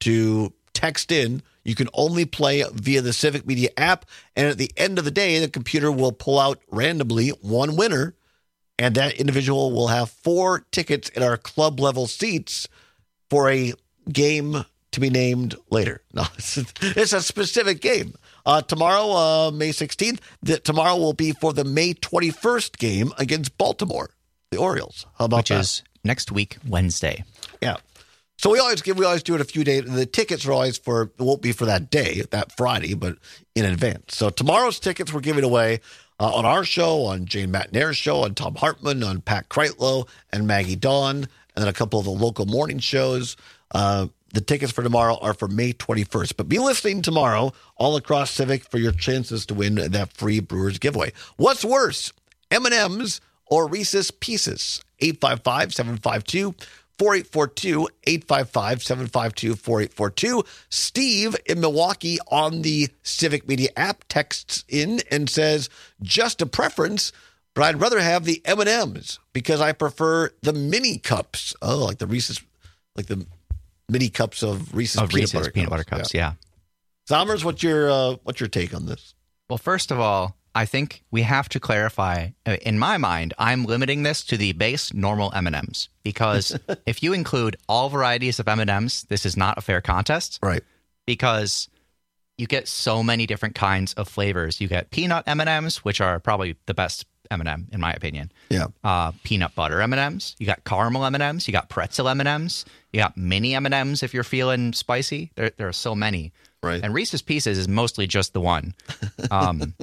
to text in. You can only play via the Civic Media app. And at the end of the day, the computer will pull out randomly one winner. And that individual will have four tickets in our club level seats for a game to be named later. No, it's, it's a specific game. Uh, tomorrow, uh, May sixteenth, the, tomorrow will be for the May twenty-first game against Baltimore, the Orioles. How about
Which
that?
Which is next week, Wednesday.
Yeah. So we always give, we always do it a few days. The tickets are always for, it won't be for that day, that Friday, but in advance. So tomorrow's tickets we're giving away uh, on our show, on Jane McNair's show, on Tom Hartman, on Pat Kreitlow and Maggie Dawn, and then a couple of the local morning shows. Uh, the tickets for tomorrow are for May twenty-first. But be listening tomorrow all across Civic for your chances to win that free Brewers giveaway. What's worse, M and M's or Reese's Pieces? eight five five, seven five two, four eight four two, eight five five, seven five two, four eight four two. Steve in Milwaukee on the Civic Media app texts in and says, just a preference, but I'd rather have the M and M's because I prefer the mini cups. Oh, like the Reese's, like the mini cups of Reese's,
of
peanut,
Reese's
butter,
peanut
cups.
butter cups. Yeah.
yeah. Zommers, what's your uh, what's your take on this?
Well, first of all, I think we have to clarify. In my mind, I'm limiting this to the base normal M and M's because if you include all varieties of M and M's, this is not a fair contest.
Right.
Because you get so many different kinds of flavors. You get peanut M and M's, which are probably the best M and M in my opinion.
Yeah.
Uh, peanut butter M and M's. You got caramel M and M's. You got pretzel M and M's. You got mini M and M's if you're feeling spicy. There, there are so many.
Right.
And Reese's Pieces is mostly just the one. Um,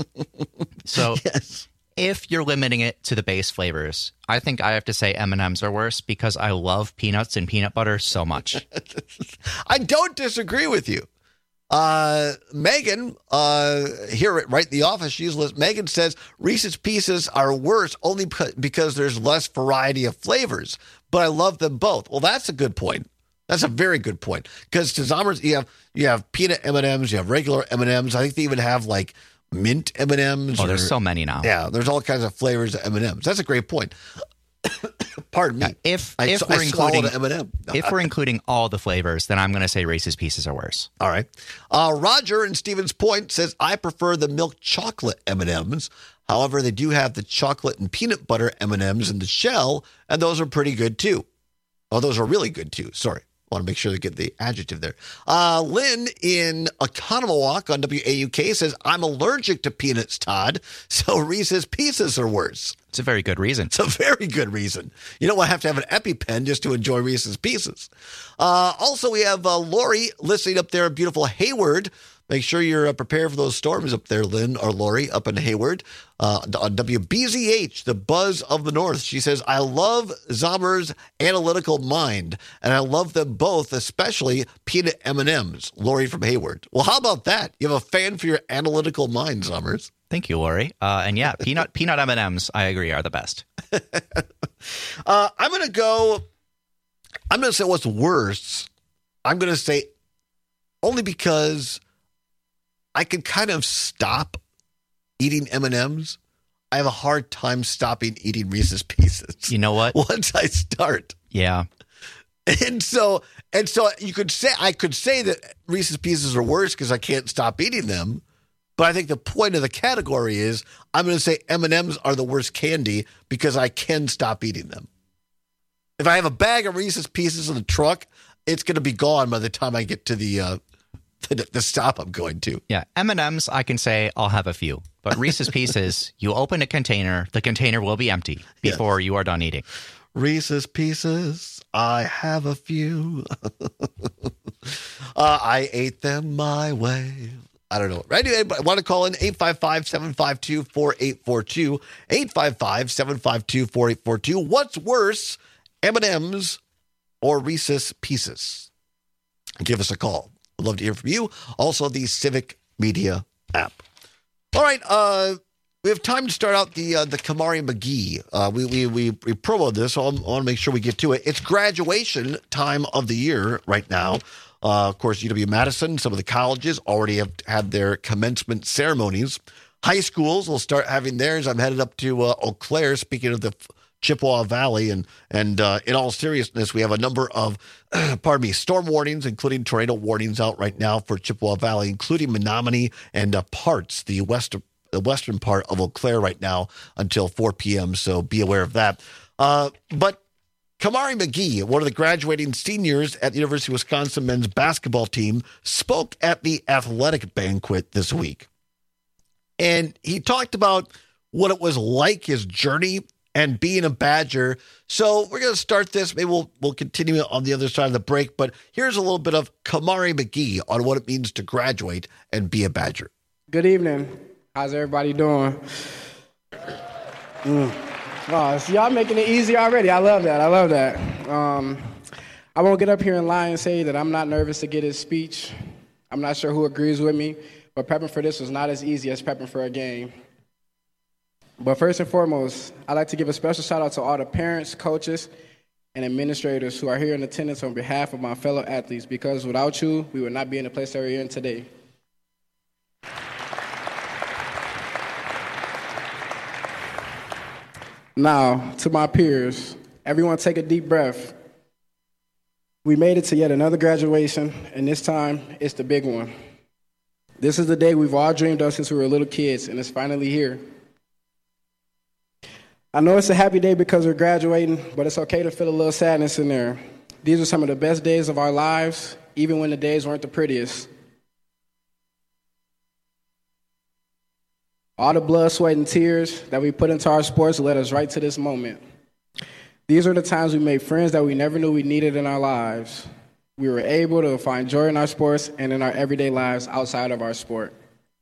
so
yes.
if you're limiting it to the base flavors, I think I have to say M and M's are worse because I love peanuts and peanut butter so much.
I don't disagree with you. Uh, Megan, uh, here at Right in the Office, she's listening. Megan says Reese's Pieces are worse only because there's less variety of flavors, but I love them both. Well, that's a good point. That's a very good point because to Zommers, you have you have peanut M and M's, you have regular M and M's. I think they even have like mint M and M's.
Oh, there's so many now.
Yeah, there's all kinds of flavors of M and M's. That's a great point. Pardon me.
Yeah, if
I,
if
I
we're including
M and M.
if we're including all the flavors, then I'm going to say Reese's Pieces are worse.
All right. Uh, Roger in Stevens Point says I prefer the milk chocolate M and M's. However, they do have the chocolate and peanut butter M and M's in the shell, and those are pretty good too. Oh, those are really good too. Sorry. Want to make sure to get the adjective there. Uh, Lynn in Oconomowoc on W A U K says, I'm allergic to peanuts, Todd, so Reese's Pieces are worse.
It's a very good reason.
It's a very good reason. You don't want to have to have an EpiPen just to enjoy Reese's Pieces. Uh, also, we have uh, Lori listening up there in beautiful Hayward. Make sure you're uh, prepared for those storms up there, Lynn or Lori, up in Hayward. Uh, on W B Z H, the buzz of the North. She says, I love Zommer's analytical mind, and I love them both, especially peanut M and M's. Lori from Hayward. Well, how about that? You have a fan for your analytical mind, Zommers.
Thank you, Lori. Uh, and yeah, peanut peanut M and M's, I agree, are the best.
uh, I'm going to go, I'm going to say what's worse. I'm going to say only because I can kind of stop eating M and M's. I have a hard time stopping eating Reese's Pieces.
You know what?
Once I start.
Yeah.
And so, and so you could say, I could say that Reese's Pieces are worse because I can't stop eating them. But I think the point of the category is I'm going to say M and M's are the worst candy because I can stop eating them. If I have a bag of Reese's Pieces in the truck, it's going to be gone by the time I get to the uh, the, the stop I'm going to.
Yeah, M and M's, I can say I'll have a few. But Reese's Pieces, you open a container, the container will be empty before yes. you are done eating.
Reese's Pieces, I have a few. uh, I ate them my way. I don't know. Right? I want to call in eight five five, seven five two, four eight four two. eight five five, seven five two, four eight four two. What's worse, M and M's or Reese's Pieces? Give us a call. We'd love to hear from you. Also, the Civic Media app. All right. Uh, we have time to start out the uh, the Kamari McGee. Uh, we, we, we, we promoted this, so I want to make sure we get to it. It's graduation time of the year right now. Uh, of course, U W-Madison, some of the colleges already have had their commencement ceremonies. High schools will start having theirs. I'm headed up to uh, Eau Claire, speaking of the Chippewa Valley. And, and uh, in all seriousness, we have a number of, pardon me, storm warnings, including tornado warnings out right now for Chippewa Valley, including Menominee and uh, parts, the west, the western part of Eau Claire right now until four p.m., so be aware of that. Uh, but Kamari McGee, one of the graduating seniors at the University of Wisconsin men's basketball team, spoke at the athletic banquet this week. And he talked about what it was like, his journey, and being a Badger. So we're going to start this. Maybe we'll, we'll continue on the other side of the break. But here's a little bit of Kamari McGee on what it means to graduate and be a Badger.
Good evening. How's everybody doing? Mm. Oh, so y'all making it easy already. I love that. I love that. Um, I won't get up here and lie and say that I'm not nervous to get his speech. I'm not sure who agrees with me, but prepping for this was not as easy as prepping for a game. But first and foremost, I'd like to give a special shout out to all the parents, coaches, and administrators who are here in attendance on behalf of my fellow athletes, because without you, we would not be in the place that we're in today. Now, to my peers, everyone take a deep breath. We made it to yet another graduation, and this time, it's the big one. This is the day we've all dreamed of since we were little kids, and it's finally here. I know it's a happy day because we're graduating, but it's okay to feel a little sadness in there. These are some of the best days of our lives, even when the days weren't the prettiest. All the blood, sweat, and tears that we put into our sports led us right to this moment. These are the times we made friends that we never knew we needed in our lives. We were able to find joy in our sports and in our everyday lives outside of our sport.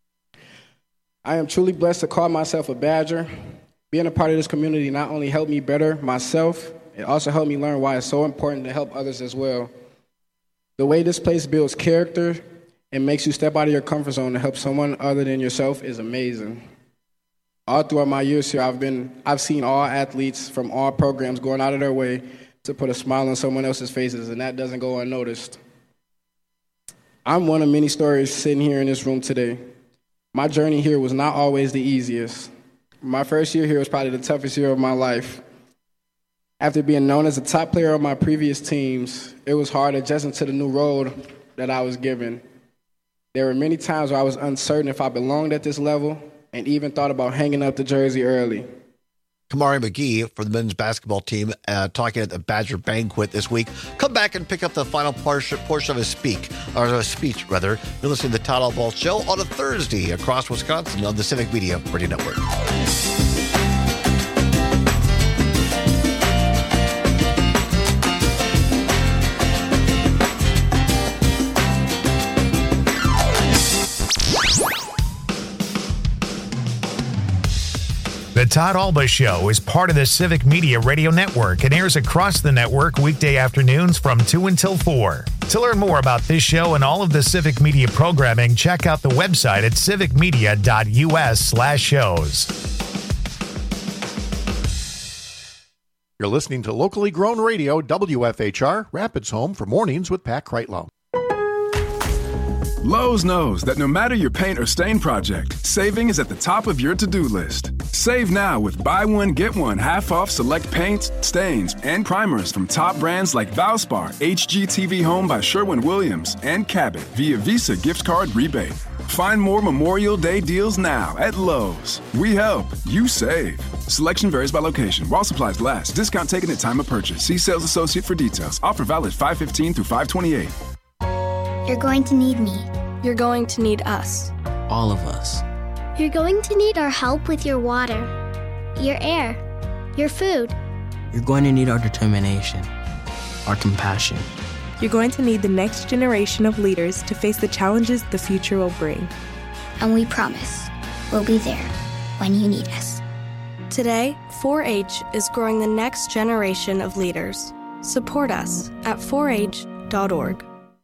I am truly blessed to call myself a Badger. Being a part of this community not only helped me better myself, it also helped me learn why it's so important to help others as well. The way this place builds character and makes you step out of your comfort zone to help someone other than yourself is amazing. All throughout my years here, I've been, I've seen all athletes from all programs going out of their way to put a smile on someone else's faces, and that doesn't go unnoticed. I'm one of many stories sitting here in this room today. My journey here was not always the easiest. My first year here was probably the toughest year of my life. After being known as a top player on my previous teams, it was hard adjusting to the new role that I was given. There were many times where I was uncertain if I belonged at this level and even thought about hanging up the jersey early.
Kamari McGee for the men's basketball team uh, talking at the Badger banquet this week. Come back and pick up the final portion, portion of his speak, or a speech, rather. You're listening to the Todd Ball Show on a Thursday across Wisconsin on the Civic Media Radio Network.
The Todd Alba Show is part of the Civic Media Radio Network and airs across the network weekday afternoons from two until four. To learn more about this show and all of the Civic Media programming, check out the website at civicmedia.us slash shows.
You're listening to locally grown radio, W F H R, Rapids Home for Mornings with Pat Kreitlow.
Lowe's knows that no matter your paint or stain project, saving is at the top of your to-do list. Save now with buy one, get one half off select paints, stains, and primers from top brands like Valspar, H G T V Home by Sherwin-Williams, and Cabot via Visa gift card rebate. Find more Memorial Day deals now at Lowe's. We help, you save. Selection varies by location. While supplies last. Discount taken at time of purchase. See sales associate for details. Offer valid five fifteen through five twenty-eight.
You're going to need me.
You're going to need us.
All of us.
You're going to need our help with your water, your air, your food.
You're going to need our determination, our compassion.
You're going to need the next generation of leaders to face the challenges the future will bring.
And we promise we'll be there when you need us.
Today, four H is growing the next generation of leaders. Support us at four H dot org.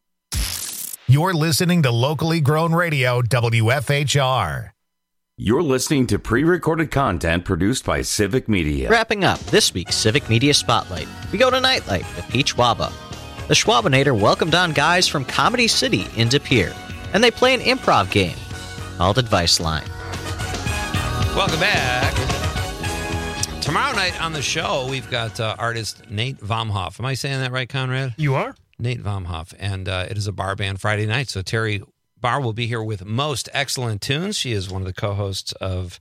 You're listening to locally grown radio, W F H R.
You're listening to pre-recorded content produced by Civic Media.
Wrapping up this week's Civic Media Spotlight, we go to Nightlife with Pete Schwaba. The Schwabinator welcomed on guys from Comedy City in De Pere, and they play an improv game called Advice Line.
Welcome back. Tomorrow night on the show, we've got uh, artist Nate Vomhoff. Am I saying that right, Conrad?
You are.
Nate Vomhoff, and uh, it is a bar band Friday night. So Terry Barr will be here with Most Excellent Tunes. She is one of the co-hosts of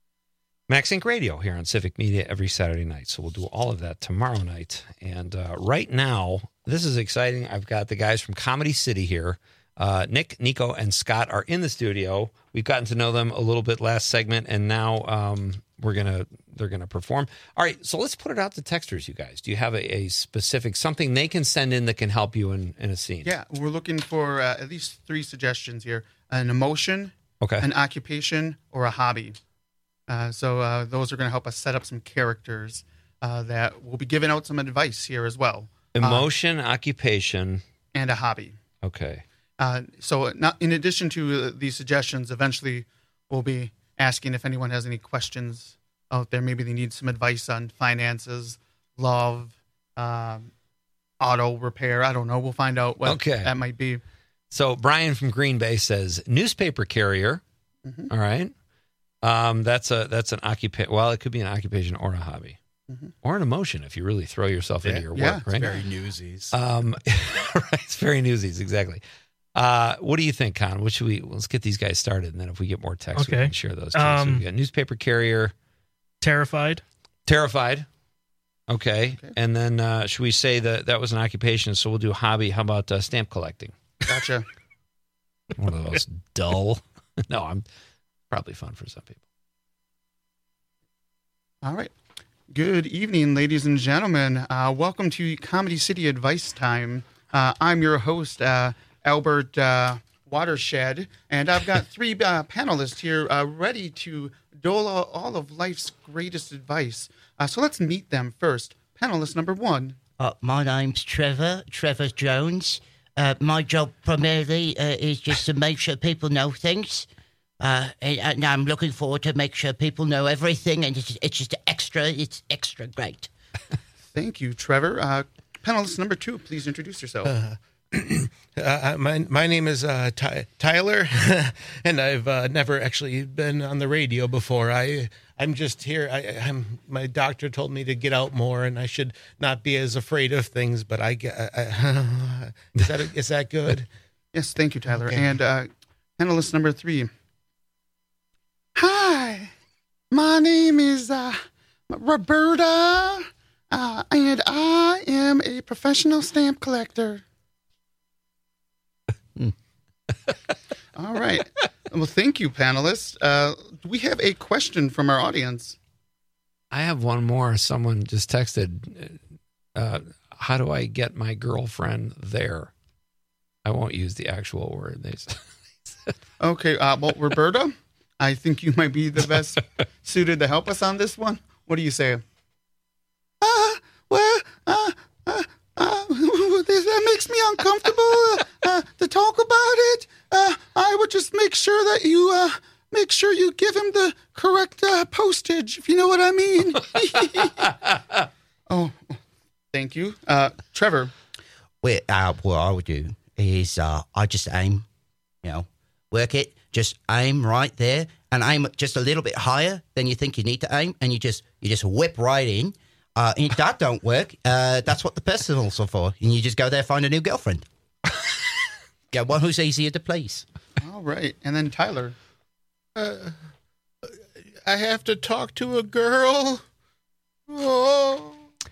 Max Inc Radio here on Civic Media every Saturday night. So we'll do all of that tomorrow night. And uh, right now, this is exciting. I've got the guys from Comedy City here. Uh, Nick, Nico, and Scott are in the studio. We've gotten to know them a little bit last segment, and now um, we're gonna they're gonna perform. All right, so let's put it out to texters, you guys. Do you have a, a specific something they can send in that can help you in, in a scene?
Yeah, we're looking for uh, at least three suggestions here: an emotion,
okay,
an occupation, or a hobby. Uh, so uh, those are going to help us set up some characters uh, that we'll be giving out some advice here as well.
Emotion, uh, occupation,
and a hobby.
Okay.
Uh, so not, in addition to uh, these suggestions, eventually we'll be asking if anyone has any questions out there. Maybe they need some advice on finances, love, um, auto repair. I don't know. We'll find out what
okay.
that might be.
So Brian from Green Bay says newspaper carrier. Mm-hmm. All right. Um, that's a that's an occupation. Well, it could be an occupation or a hobby. Mm-hmm. Or an emotion if you really throw yourself
yeah.
into your
yeah,
work, right?
It's
very newsies.
Um, right, it's very newsies, exactly. Uh, what do you think, Con? What should we? Let's get these guys started, and then if we get more text,
okay.
we can share those. Too.
Um,
so we got newspaper carrier,
terrified,
terrified. Okay, okay. And then uh, should we say that that was an occupation? So we'll do hobby. How about uh, stamp collecting?
Gotcha.
One of those dull. No, I'm probably fun for some people.
All right. Good evening, ladies and gentlemen. Uh, welcome to Comedy City Advice Time. Uh, I'm your host, uh, Albert uh, Watershed, and I've got three uh, panelists here uh, ready to dole out all of life's greatest advice. Uh, so let's meet them first. Panelist number one.
Uh, my name's Trevor, Trevor Jones. Uh, my job primarily uh, is just to make sure people know things. Uh, and, and I'm looking forward to make sure people know everything, and it's, it's just extra, it's extra great.
Thank you, Trevor. Uh, panelist number two, please introduce yourself.
Uh, uh, my my name is uh, Ty- Tyler, and I've uh, never actually been on the radio before. I I'm just here. I, I'm my doctor told me to get out more, and I should not be as afraid of things. But I get uh, is that is that good?
Yes, thank you, Tyler.
Okay.
And uh, panelist number three. Hi, my name is uh, Roberta, uh, and I am a professional stamp collector. All right. Well, thank you, panelists. Uh, do we have a question from our audience?
I have one more. Someone just texted, uh, how do I get my girlfriend there? I won't use the actual word. They said.
Okay. Uh, well, Roberta, I think you might be the best suited to help us on this one. What do you say? Uh, well, uh, uh, uh, that makes me uncomfortable uh, to talk about it, uh, I would just make sure that you uh, make sure you give him the correct uh, postage, if you know what I mean. Oh, thank you. Uh, Trevor.
Well, uh, what I would do is uh, I just aim, you know, work it, just aim right there and aim just a little bit higher than you think you need to aim, and you just you just whip right in. Uh, and if that don't work, uh, that's what the festivals are for. And you just go there, find a new girlfriend. Get one who's easier to please.
All right. And then Tyler.
Uh, I have to talk to a girl. Oh.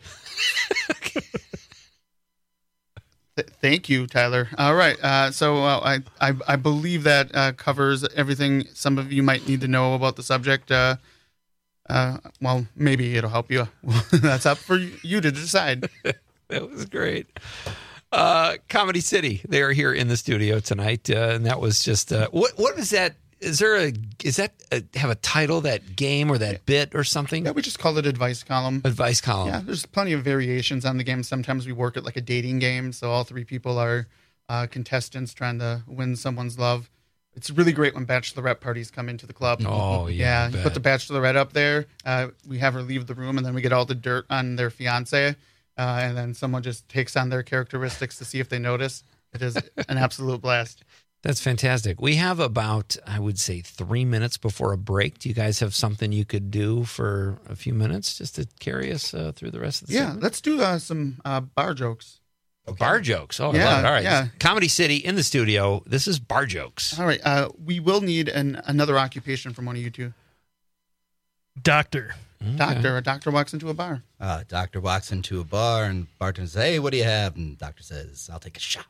Th- thank you, Tyler. All right. Uh, so uh, I, I I believe that uh, covers everything some of you might need to know about the subject. Uh, uh, well, maybe it'll help you. That's up for you to decide.
That was great. Uh, Comedy City, they are here in the studio tonight, uh, and that was just uh, what what is that? Is there a is that a, have a title, that game or that bit or something?
Yeah, we just call it advice column.
Advice column.
Yeah, there's plenty of variations on the game. Sometimes we work it like a dating game, so all three people are uh, contestants trying to win someone's love. It's really great when bachelorette parties come into the club.
Oh, yeah,
yeah. You put the bachelorette up there. Uh, we have her leave the room, and then we get all the dirt on their fiance, uh, and then someone just takes on their characteristics to see if they notice. It is an absolute blast.
That's fantastic. We have about, I would say, three minutes before a break. Do you guys have something you could do for a few minutes just to carry us uh, through the rest of the
Yeah,
segment?
let's do uh, some uh, bar jokes.
Okay. Bar jokes. Oh,
yeah,
I love it. All right.
Yeah.
Comedy City in the studio. This is bar jokes.
All right. Uh, we will need an, another occupation from one of you two.
Doctor.
Okay. Doctor. A doctor walks into a bar.
Uh, doctor walks into a bar and bartender says, "Hey, what do you have?" And doctor says, "I'll take a shot."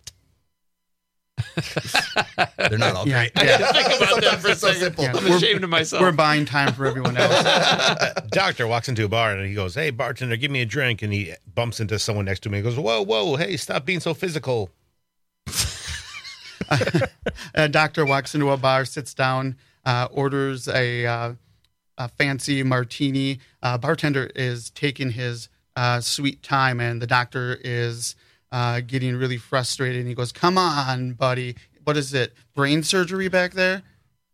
They're not all
Yeah,
great.
yeah.
Think about that for a
so
second.
simple.
I'm
We're-
ashamed of myself.
We're buying time for everyone else.
A doctor walks into a bar and he goes, "Hey, bartender, give me a drink." And he bumps into someone next to me and goes, "Whoa, whoa, hey, stop being so physical."
A doctor walks into a bar, sits down, uh, orders a, uh, a fancy martini. Uh, bartender is taking his uh, sweet time, and the doctor is uh, getting really frustrated. And he goes, "Come on, buddy. What is it? Brain surgery back there?"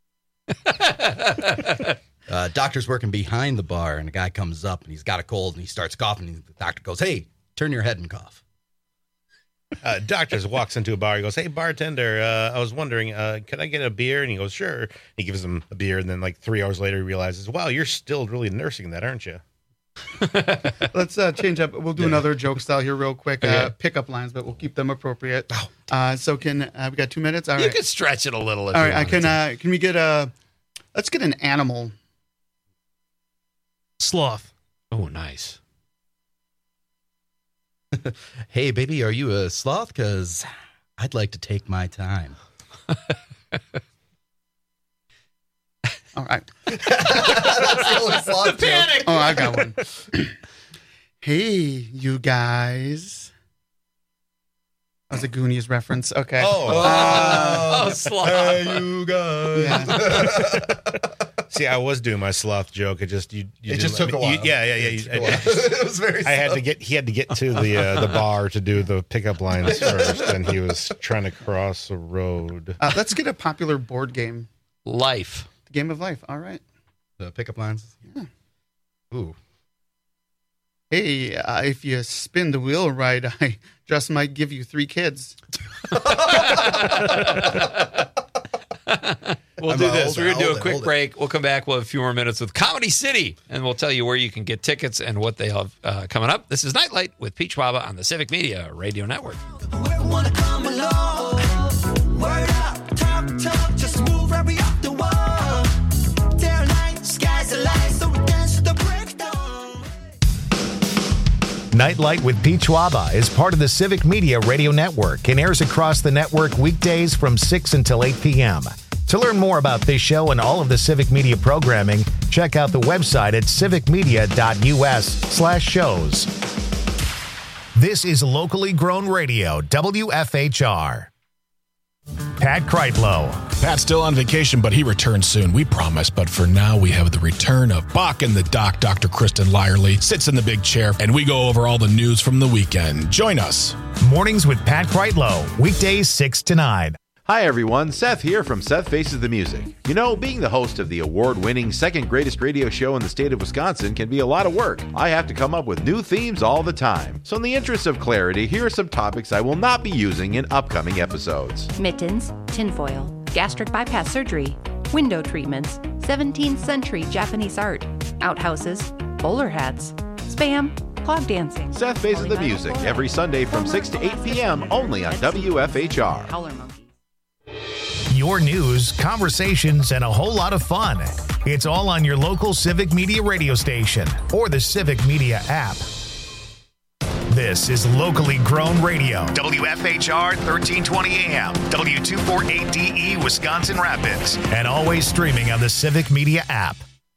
Uh, doctor's working behind the bar, and a guy comes up, and he's got a cold, and he starts coughing. And the doctor goes, "Hey, turn your head and cough."
Uh, doctor walks into a bar. He goes, "Hey, bartender, uh, I was wondering, uh, could I get a beer?" And he goes, "Sure." He gives him a beer, and then like three hours later, he realizes, "Wow, you're still really nursing that, aren't you?"
Let's uh, change up. We'll do
Yeah.
another joke style here real quick. Uh,
Okay.
Pickup lines, but we'll keep them appropriate. Uh, so can uh, we got two minutes? All
You
right.
could stretch it a little. If
All
you
right. I
wanted
can.
to.
Uh, can we get a? Let's get an animal.
Sloth.
Oh, nice.
"Hey, baby, are you a sloth? Because I'd like to take my time."
All right.
That's the only sloth joke.
Oh, I got one. Hey, you guys. That was a Goonies reference. Okay.
Oh.
Uh,
Oh, sloth.
Hey, you guys.
yeah.
See, I was doing my sloth joke. It just you. you
It
didn't
just
let
took a
me- you-
while.
yeah, yeah, yeah.
It
You-
took
I,
a while.
I just-
It was very
I had to
slow.
get. He had to get to the uh, the bar to do the pickup lines first, and he was trying to cross a road.
Uh, let's get a popular board game.
Life.
The game of life. All right.
The pickup lines.
Yeah.
Ooh.
Hey, uh, if you spin the wheel right, I just might give you three kids.
We'll
I'm
do
uh,
this.
hold
We're
it,
going to do
hold
a
it,
quick
hold it.
break. We'll come back. We'll have a few more minutes with Comedy City, and we'll tell you where you can get tickets and what they have uh, coming up. This is Nightlight with Peach Waba on the Civic Media Radio Network.
Wanna come along? Word up, talk, talk, just move right we up the wall. Day or night, sky's the light, so we dance to the breakdown.
Nightlight with Peach Waba is part of the Civic Media Radio Network and airs across the network weekdays from six until eight p.m. To learn more about this show and all of the Civic Media programming, check out the website at civicmedia.us slash shows. This is locally grown radio, W F H R. Pat Kreitlow.
Pat's still on vacation, but he returns soon, we promise. But for now, we have the return of Bach and the Doc. Doctor Kristen Lyerly sits in the big chair, and we go over all the news from the weekend. Join us.
Mornings with Pat Kreitlow, weekdays six to nine.
Hi everyone, Seth here from Seth Faces the Music. You know, being the host of the award-winning second greatest radio show in the state of Wisconsin can be a lot of work. I have to come up with new themes all the time. So in the interest of clarity, here are some topics I will not be using in upcoming episodes.
Mittens, tinfoil, gastric bypass surgery, window treatments, seventeenth century Japanese art, outhouses, bowler hats, spam, clog dancing.
Seth Faces the Music every Sunday from six to eight p.m. only on W F H R.
Your news, conversations, and a whole lot of fun. It's all on your local Civic Media radio station or the Civic Media app. This is locally grown radio. W F H R thirteen twenty A M, W two forty-eight D E, Wisconsin Rapids, and always streaming on the Civic Media app.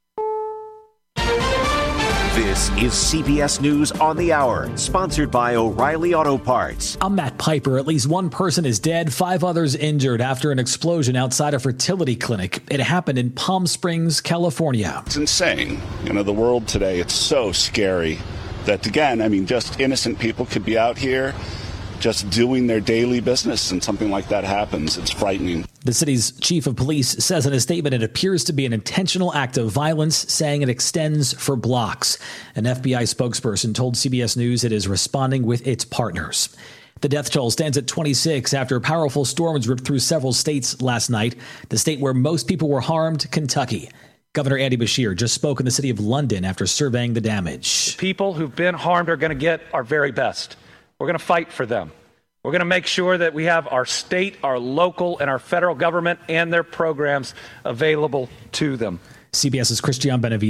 This is C B S News on the Hour, sponsored by O'Reilly Auto Parts.
I'm Matt Piper. At least one person is dead, five others injured after an explosion outside a fertility clinic. It happened in Palm Springs, California.
It's insane. You know, the world today, it's so scary that, again, I mean, just innocent people could be out here just doing their daily business, and something like that happens. It's frightening.
The city's chief of police says in a statement it appears to be an intentional act of violence, saying it extends for blocks. An F B I spokesperson told C B S News it is responding with its partners. The death toll stands at twenty-six after powerful storms ripped through several states last night. The state where most people were harmed, Kentucky. Governor Andy Beshear just spoke in the city of London after surveying the damage.
People who've been harmed are going to get our very best. We're going to fight for them. We're going to make sure that we have our state, our local, and our federal government and their programs available to them.
CBS's Christian Benavides